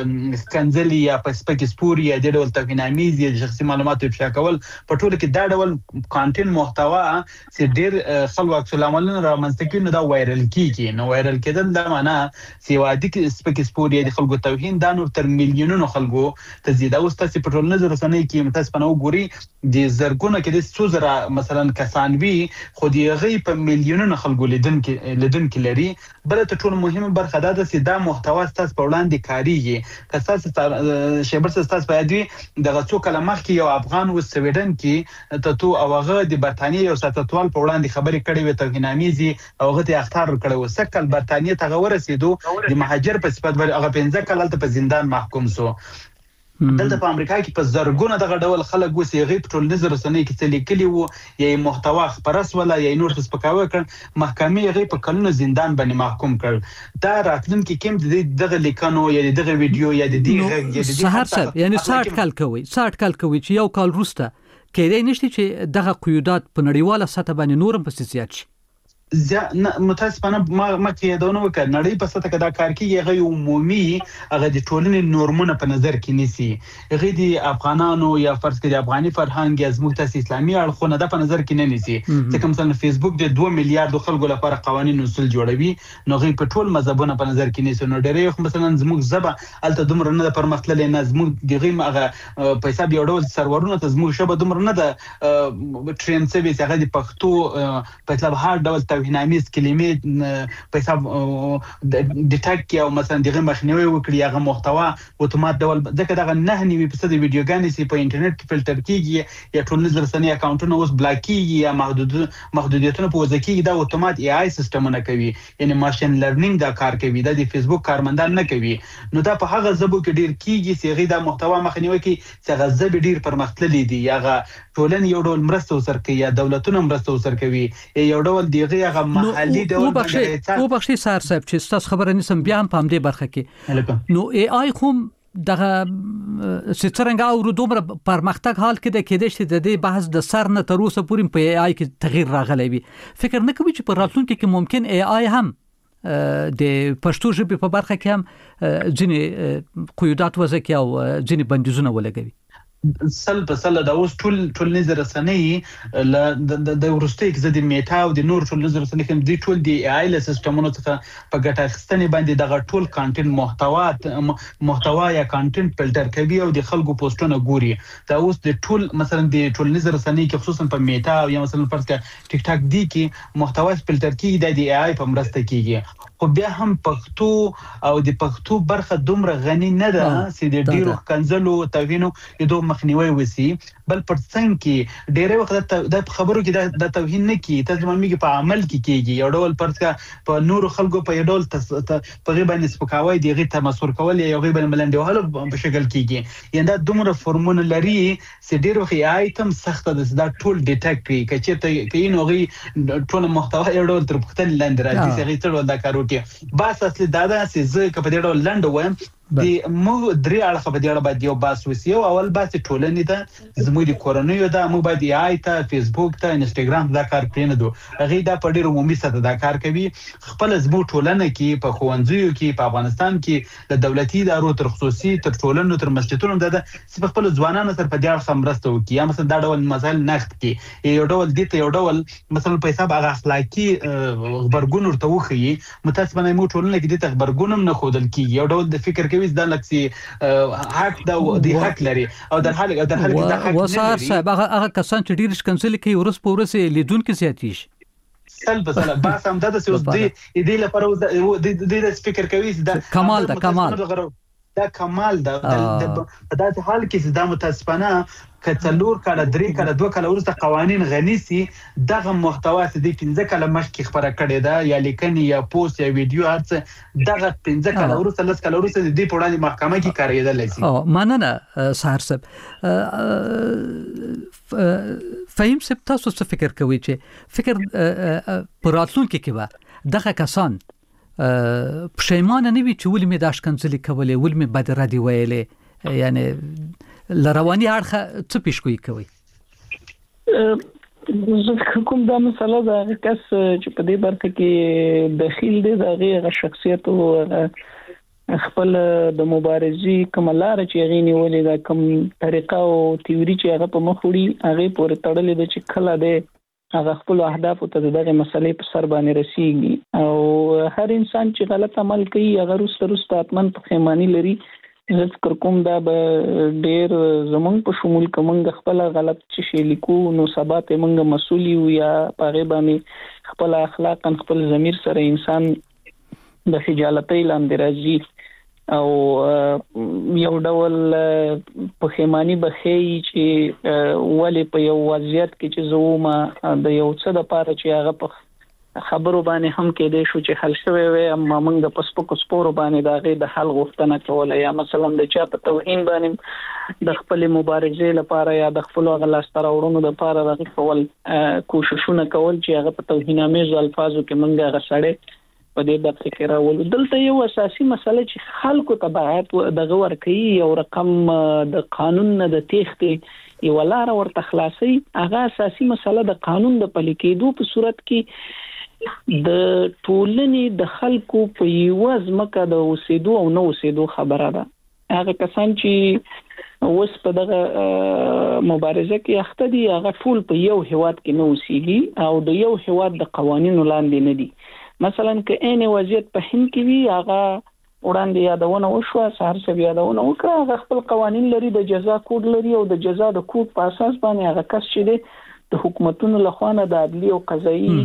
کنځلي یا په سپک سپوري یا د ډول توهینامیز یا شخصي معلومات افشا کول په ټول کې دا ډول کانټینټ محتوا چې ډیر خلک عکس العملونه رامنځته کوي نو دا وایرل کیږي نو وایرل کېدل دا معنا چې وادي کې سپک سپوري د خلکو توهین دا نور تر میلیونونو خلکو ته زیاده اوس تاسو په ټول نظر رسنۍ کې متاسفانه وګوري د زرګونه کې د سوزره مثلا کسان وی خو دی غي په میلیونونو خلکو لیدن کې لیدن کې لري بل ته ټول مهمه برخه دا ده چې دا محتوا تاسو په وړاندې کاریږي که تاسو شیبر تاسو په دې د غڅو کلمه کې یو افغان و سویډن کې ته تو او هغه د برتانیې یو ساتتوال په وړاندې خبرې کړې وي توهینامیزي او هغه ته اختار کړو سکل برتانیې ته ورسېدو د مهاجر په صفت باندې هغه پنځه کال ته په زندان محکوم سو دلته په امریکا کې په زرګونه دغه ډول خلک وسی غي په ټول نظر رسنۍ کې څه لیکلي وو یا محتوا خبرس ولا یا نور څه پکاوه کړ محکمې غي په کلونو زندان باندې محکوم کړ دا راتلونکي کوم دغه لیکنو یا دغه ویډیو یا د دغه یا د سحر صاحب یعنی ساठ کال کوي ساठ کال کوي چې یو کال روسته کېدای نشته چې دغه قیودات په نړیواله سطح باندې نورم په زیات شي زه متاسفانه ما ما کې دا نو وکړ نړۍ په سطح کې دا کار کوي هغه عمومي هغه د ټولنې نورمونه په نظر کې نیسي هغه د افغانانو یا فرض کړئ د افغاني فرهنګ یا زموږ تاسو اسلامي اړخونه د په نظر کې نه نیسي ځکه مثلا فیسبوک د دوه میلیارډ خلکو لپاره قوانين اصول جوړوي نو غي په ټول مذهبونه په نظر کې نیسي نو ډېر مثلا زموږ زبه الته دومره نه پرمختللې نه زموږ دغه هغه په حساب یو ډول سرورونه ته زموږ شبه دومره نه د ټرین سرویس هغه د پښتو په حساب هر ډول توهینامیز کلمې په حساب ډیټیکټ کې او مثلا دغه مخنیوي وکړي هغه محتوا اتومات ډول ځکه دغه نه نیوي په صد ویډیوګانې سي په انټرنیټ کې فلټر کیږي یا ټولنیز رسنۍ اکاونټونه اوس بلاک کیږي یا محدود محدودیتونه په وځ کېږي دا اتومات ای آی سیستمونه کوي یعنی ماشين لرنینګ دا کار کوي دا د فیسبوک کارمندان نه کوي نو دا په هغه ژبو کې ډیر کیږي چې غي دا محتوا مخنیوي کوي چې هغه ژبه ډیر پرمختللي دي هغه ټولن یو ډول مرسته وسر کوي یا دولتونه مرسته وسر کوي یو ډول دیغه هغه محلي ډول باندې او بخشي سار صاحب چې تاسو خبره نسم بیا هم پام دې برخه کې نو ای آی کوم دغه سترنګ او دومره پرمختګ حال کې د کېدې چې د دې بحث د سر نه تر اوسه پورې په ای آی کې تغییر راغلی وي فکر نه کوي چې په راتلونکي کې ممکن ای آی هم د پښتو ژبې په برخه کې هم ځینې قیودات وضع کوي او ځینې بندیزونه ولګوي سل په سل دا اوس ټول ټول نظر رسنۍ ل د ورستۍ کې د میټا او د نور ټول نظر رسنۍ کوم دي ټول دی آی ل سیستمونو څخه په ګټه اخیستنې باندې دغه ټول کانټینټ محتوا محتوا یا کانټینټ فلټر کوي او د خلکو پوسټونه ګوري دا اوس د ټول مثلا د ټول نظر رسنۍ کې خصوصا په میټا او یا مثلا فرض کړه ټیک ټاک دی کې محتوا فلټر کیږي د دی آی په مرسته کیږي خو بیا هم پښتو او د پښتو برخه دومره غني نه ده چې د ډیرو کنځلو توهینو یدو مخنیوي وسی بل پر څنګه کې ډېر وخت د خبرو کې د توهین نه کی ترجمه میږي په عمل کې کیږي یو ډول پرڅه په نورو خلکو په یو ډول په غیبه نسبکاوي دیغه تمسور کول یا غیبه ملنډوهلو په شکل کیږي یندا دومره فورمونه لري چې ډېر وخت آیتم سخت د ټول ډیټیکټ کوي کچې ته کین اوغي ټول محتوا یو ډول تر پختل لاندې راځي چې غیتر ول دا کارو کې بس اصلي دا دا چې زه کپه ډېر لاند وایم د مو درې اړخه په دې اړه باندې یو باس وسی او اول باس ټولنې ته زموږ د کورونیو دا مو باندې آی ته فیسبوک ته انستګرام دا کار پرې دو هغه دا په ډېر عمومي سطح دا کار کوي خپل زموږ ټولنه کې په خوندزیو کې په افغانستان کې د دولتي ادارو تر خصوصي تر ټولنو تر مسجدونو د خپل ځوانانو سره په دې اړه مرسته وکړي یا مثلا دا ډول مسایل نقد کې یو ډول دي ته یو ډول مثلا په حساب هغه اخلاقی خبرګون ورته وخی متاسفانه مو ټولنه کې د خبرګونم نه خودل کیږي یو ډول د فکر کوي کوي دا لکسي حق دا د حق لري او د حال د حال د حق وسار صاحب هغه کسان چې ډیر شکنځل کوي ورس په ورس لیدونکو زیاتیش سل بسل بس هم دا د اوس دی دی لپاره د د سپیکر کوي دا کمال دا کمال دا کمال دا په داسې حال کې دا متاسفانه کڅلور کله درې کله دوه کله ورسته قوانين غني سي دغه محتوا چې د پنځه کله مخکې خبره کړې ده یا لیکنې یا پوسټ یا ویډیو هرڅه دغه پنځه کله ورسته لس کله ورسته د په وړاندې محکمه کې کاریدل شي. او مننه سهار صاحب. فهم صاحب تاسو څه فکر کوئ چې فکر پراتلونکو کې به دغه کسان پښیمانه نه وي چې ولې مې داش کنځلې کولې ولې مې بد ردی ویلې یعنی لرواني اړخه څه پیشګوئی کوي؟ زه کوم دا مسله دا کس چې په دې برخه کې دخیل دی دا غیر شخصیت او خپل د مبارزي کوم لار چې غینی ولې دا کوم طریقه او تیوري چې هغه په مخ وړي هغه پورې تړلې د چې کله دی هغه خپل اهداف ته دغه مسلې په سر باندې رسیږي او هر انسان چې غلط عمل کوي هغه روسته روسته اتمن پښیمانی لري. زه فکر کوم دا به ډېر زمونږ په شمول کومنګ خپل غلط چې شي لیکو نو سبا ته موږ مسؤل یو یا پاره باندې خپل اخلاق خپل ضمیر سره انسان د خجالتۍ لاندې راځي او یو ډول پښیمانی بخي چې ولې په یو وضعیت کې چې زوما د یو څه د پاره چې هغه په خبرو باندې هم کې دې شو چې حل شوی وي اما موږ د پسپکو سپورو باندې دا غي د حل غوښتنه کوله یا مثلا د چا په توهین باندې د خپل مبارزې لپاره یا د خپل غلاستر اورونو د لپاره د خپل کوششونه کول چې هغه په توهینامه الفاظو کې موږ غسړې په دې د فکر راول دلته یو اساسي مسله چې خلکو تبعات دغه ورکي یو رقم د قانون نه د تېختې یو لار ورته خلاصي هغه اساسي مسله د قانون د پلي کېدو په صورت کې د ټولنې د خلکو په یو ځمکه د اوسېدو او نو اوسېدو خبره ده. هغه کسان چې اوس په دغه مبارزه کې اخته دي هغه ټول په یو هیواد کې نو اوسېږي او د یو هیواد د قوانینو لاندې نه دي. مثلا که عین وضعیت په هند کې وي هغه وړاندې یادونه وشوه سهار څه یادونه وکړه هغه خپل قوانین لري د جزا کوډ لري او د جزا د کوډ په اساس باندې هغه کس چې دی د حکومتونو لخوا نه د عدلي او قضایي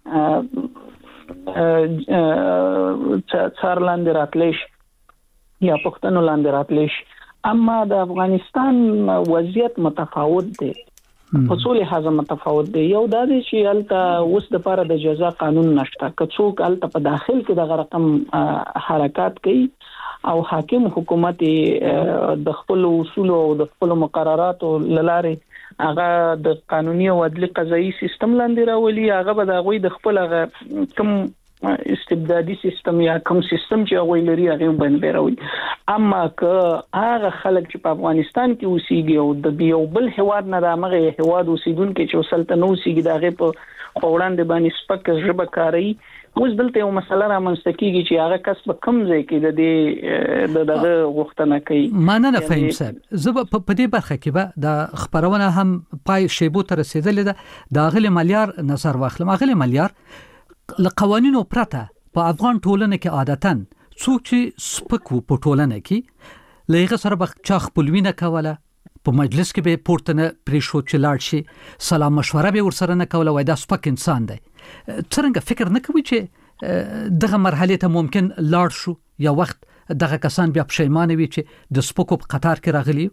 څار لاندې راتلش یا پښتنو لاندې راتلش. اما د افغانستان وضعیت متفاوت دی په څو لحاظه متفاوت دی. یو دا دی چې الته اوس د لپاره د جزا قانون نشته که څوک الته په داخل کې د رقم حرکات کوي او حاکم حکومت د خپل اصول او د خپل مقررات لاره هغه د قانوني او عدلي قضایي سیستم لاندې راولي هغه به د غوي د خپل کوم استبدادي سیستم یا کوم سیستم چې هغه لري هغه باندې راولي. اما که هغه خلک چې په افغانستان کې اوسېږي او د یو بل هواد نه د هغه هواد اوسیدونکو چې وسلته نو اوسېږي دغه په وړاندې باندې سپک ژبه کاری اوس دلته یو مسله را منځته کیږي چې هغه کس په کم ځای کې د دې د دغه غوښتنه کوي. مننه فهم صاحب. زه په دې برخه کې به د خبرونه هم پای شیبو ته رسیدلې ده د غل ملیار نظر واخلم. غل ملیار له قوانینو پرته په افغان ټولنه کې عادتاً څوک چې سپکو په ټولنه کې لږه سره به چا خپلوینه کوله په مجلس کې به پورتنه پریشو چې لاړ شي سلام مشوره به ورسره نه کوله وای دا سپک انسان دی. څنګه فکر نه کوي چې دغه مرحله ته ممکن لاړ شو یا وخت دغه کسان بیا پښیمانه وي چې د سپکو په قطار کې راغلي؟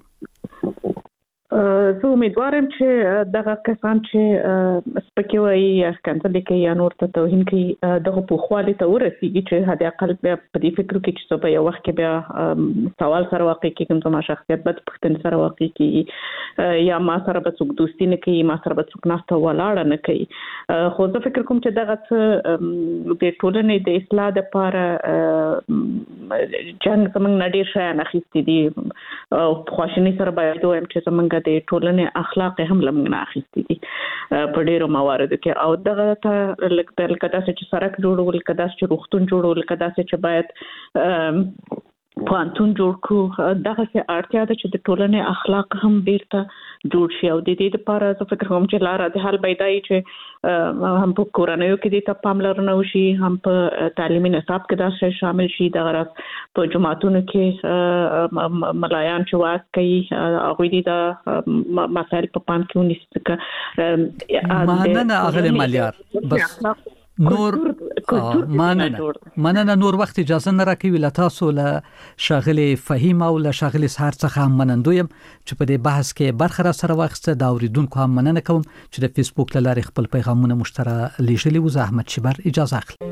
زه امیدوارم چې دغه کسان چې سپکې وایي یا ښکنځلې کوي یا نور ته توهین کوي دغه پوخوالي ته ورسیږي چې حد اقل بیا په دې فکر کې چې په یو وخت کې بیا سوال سره واقع کېږم زما شخصیت به پوښتنې سره واقع کېږي یا ما سره به څوک دوستي نه کوي ما سره به څوک ناسته ولاړه نه کوي. خو زه فکر کوم چې دغه څه د ټولنې د اصلاح لپاره جنګ زموږ نه ډېر شیان اخیستي دي او خواشیني سره باید ووایم چې زموږ د ټولنې اخلاق هم لمن نه اخیستي دي په ډیرو مواردو کې او دغه ته لکه داسې چې سړک جوړول کدا چې روغتون جوړول کدا چې باید پوانتون جوړ کړو دغه څه اړتیا ده چې د ټولنې اخلاق هم بیرته جوړ شي او د دې لپاره زه فکر کوم چې لاره د حل پیدای چې هم په کورنیو کې د پاملرنه وشي هم په تعلیمي نصاب کې دا شی شامل شي د غرض په جماعتونو کې ملایان چې واس کوي هغه دي د مسائل په پام کې ونیسي مننه اغله مالیار بس نور مننه مننه نور وخت اجازه نه راکوي لتاسو له شاغلي فهیم او له شاغلي سحر څخه هم منندویم چې په دې بحث کې برخه را سره واخسته دا اوریدونکو هم مننه کوم چې د فیسبوک لارې خپل پیغامونه مشترک لیږلي و. زحمت شبر اجازه اخلي.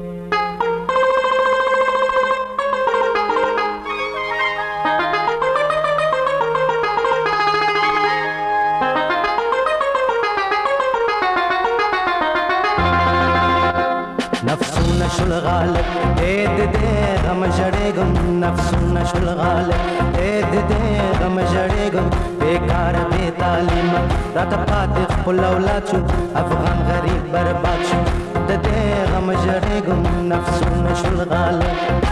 نفسونه شل غالب دې دې غم جړېګم نفسونه شل غالب دې دې غم جړېګم بیکار بے تعلیم راته پاتې خپل اولاد شو افغان غریب برباد شو دې غم جړېګم نفسونه شل غالب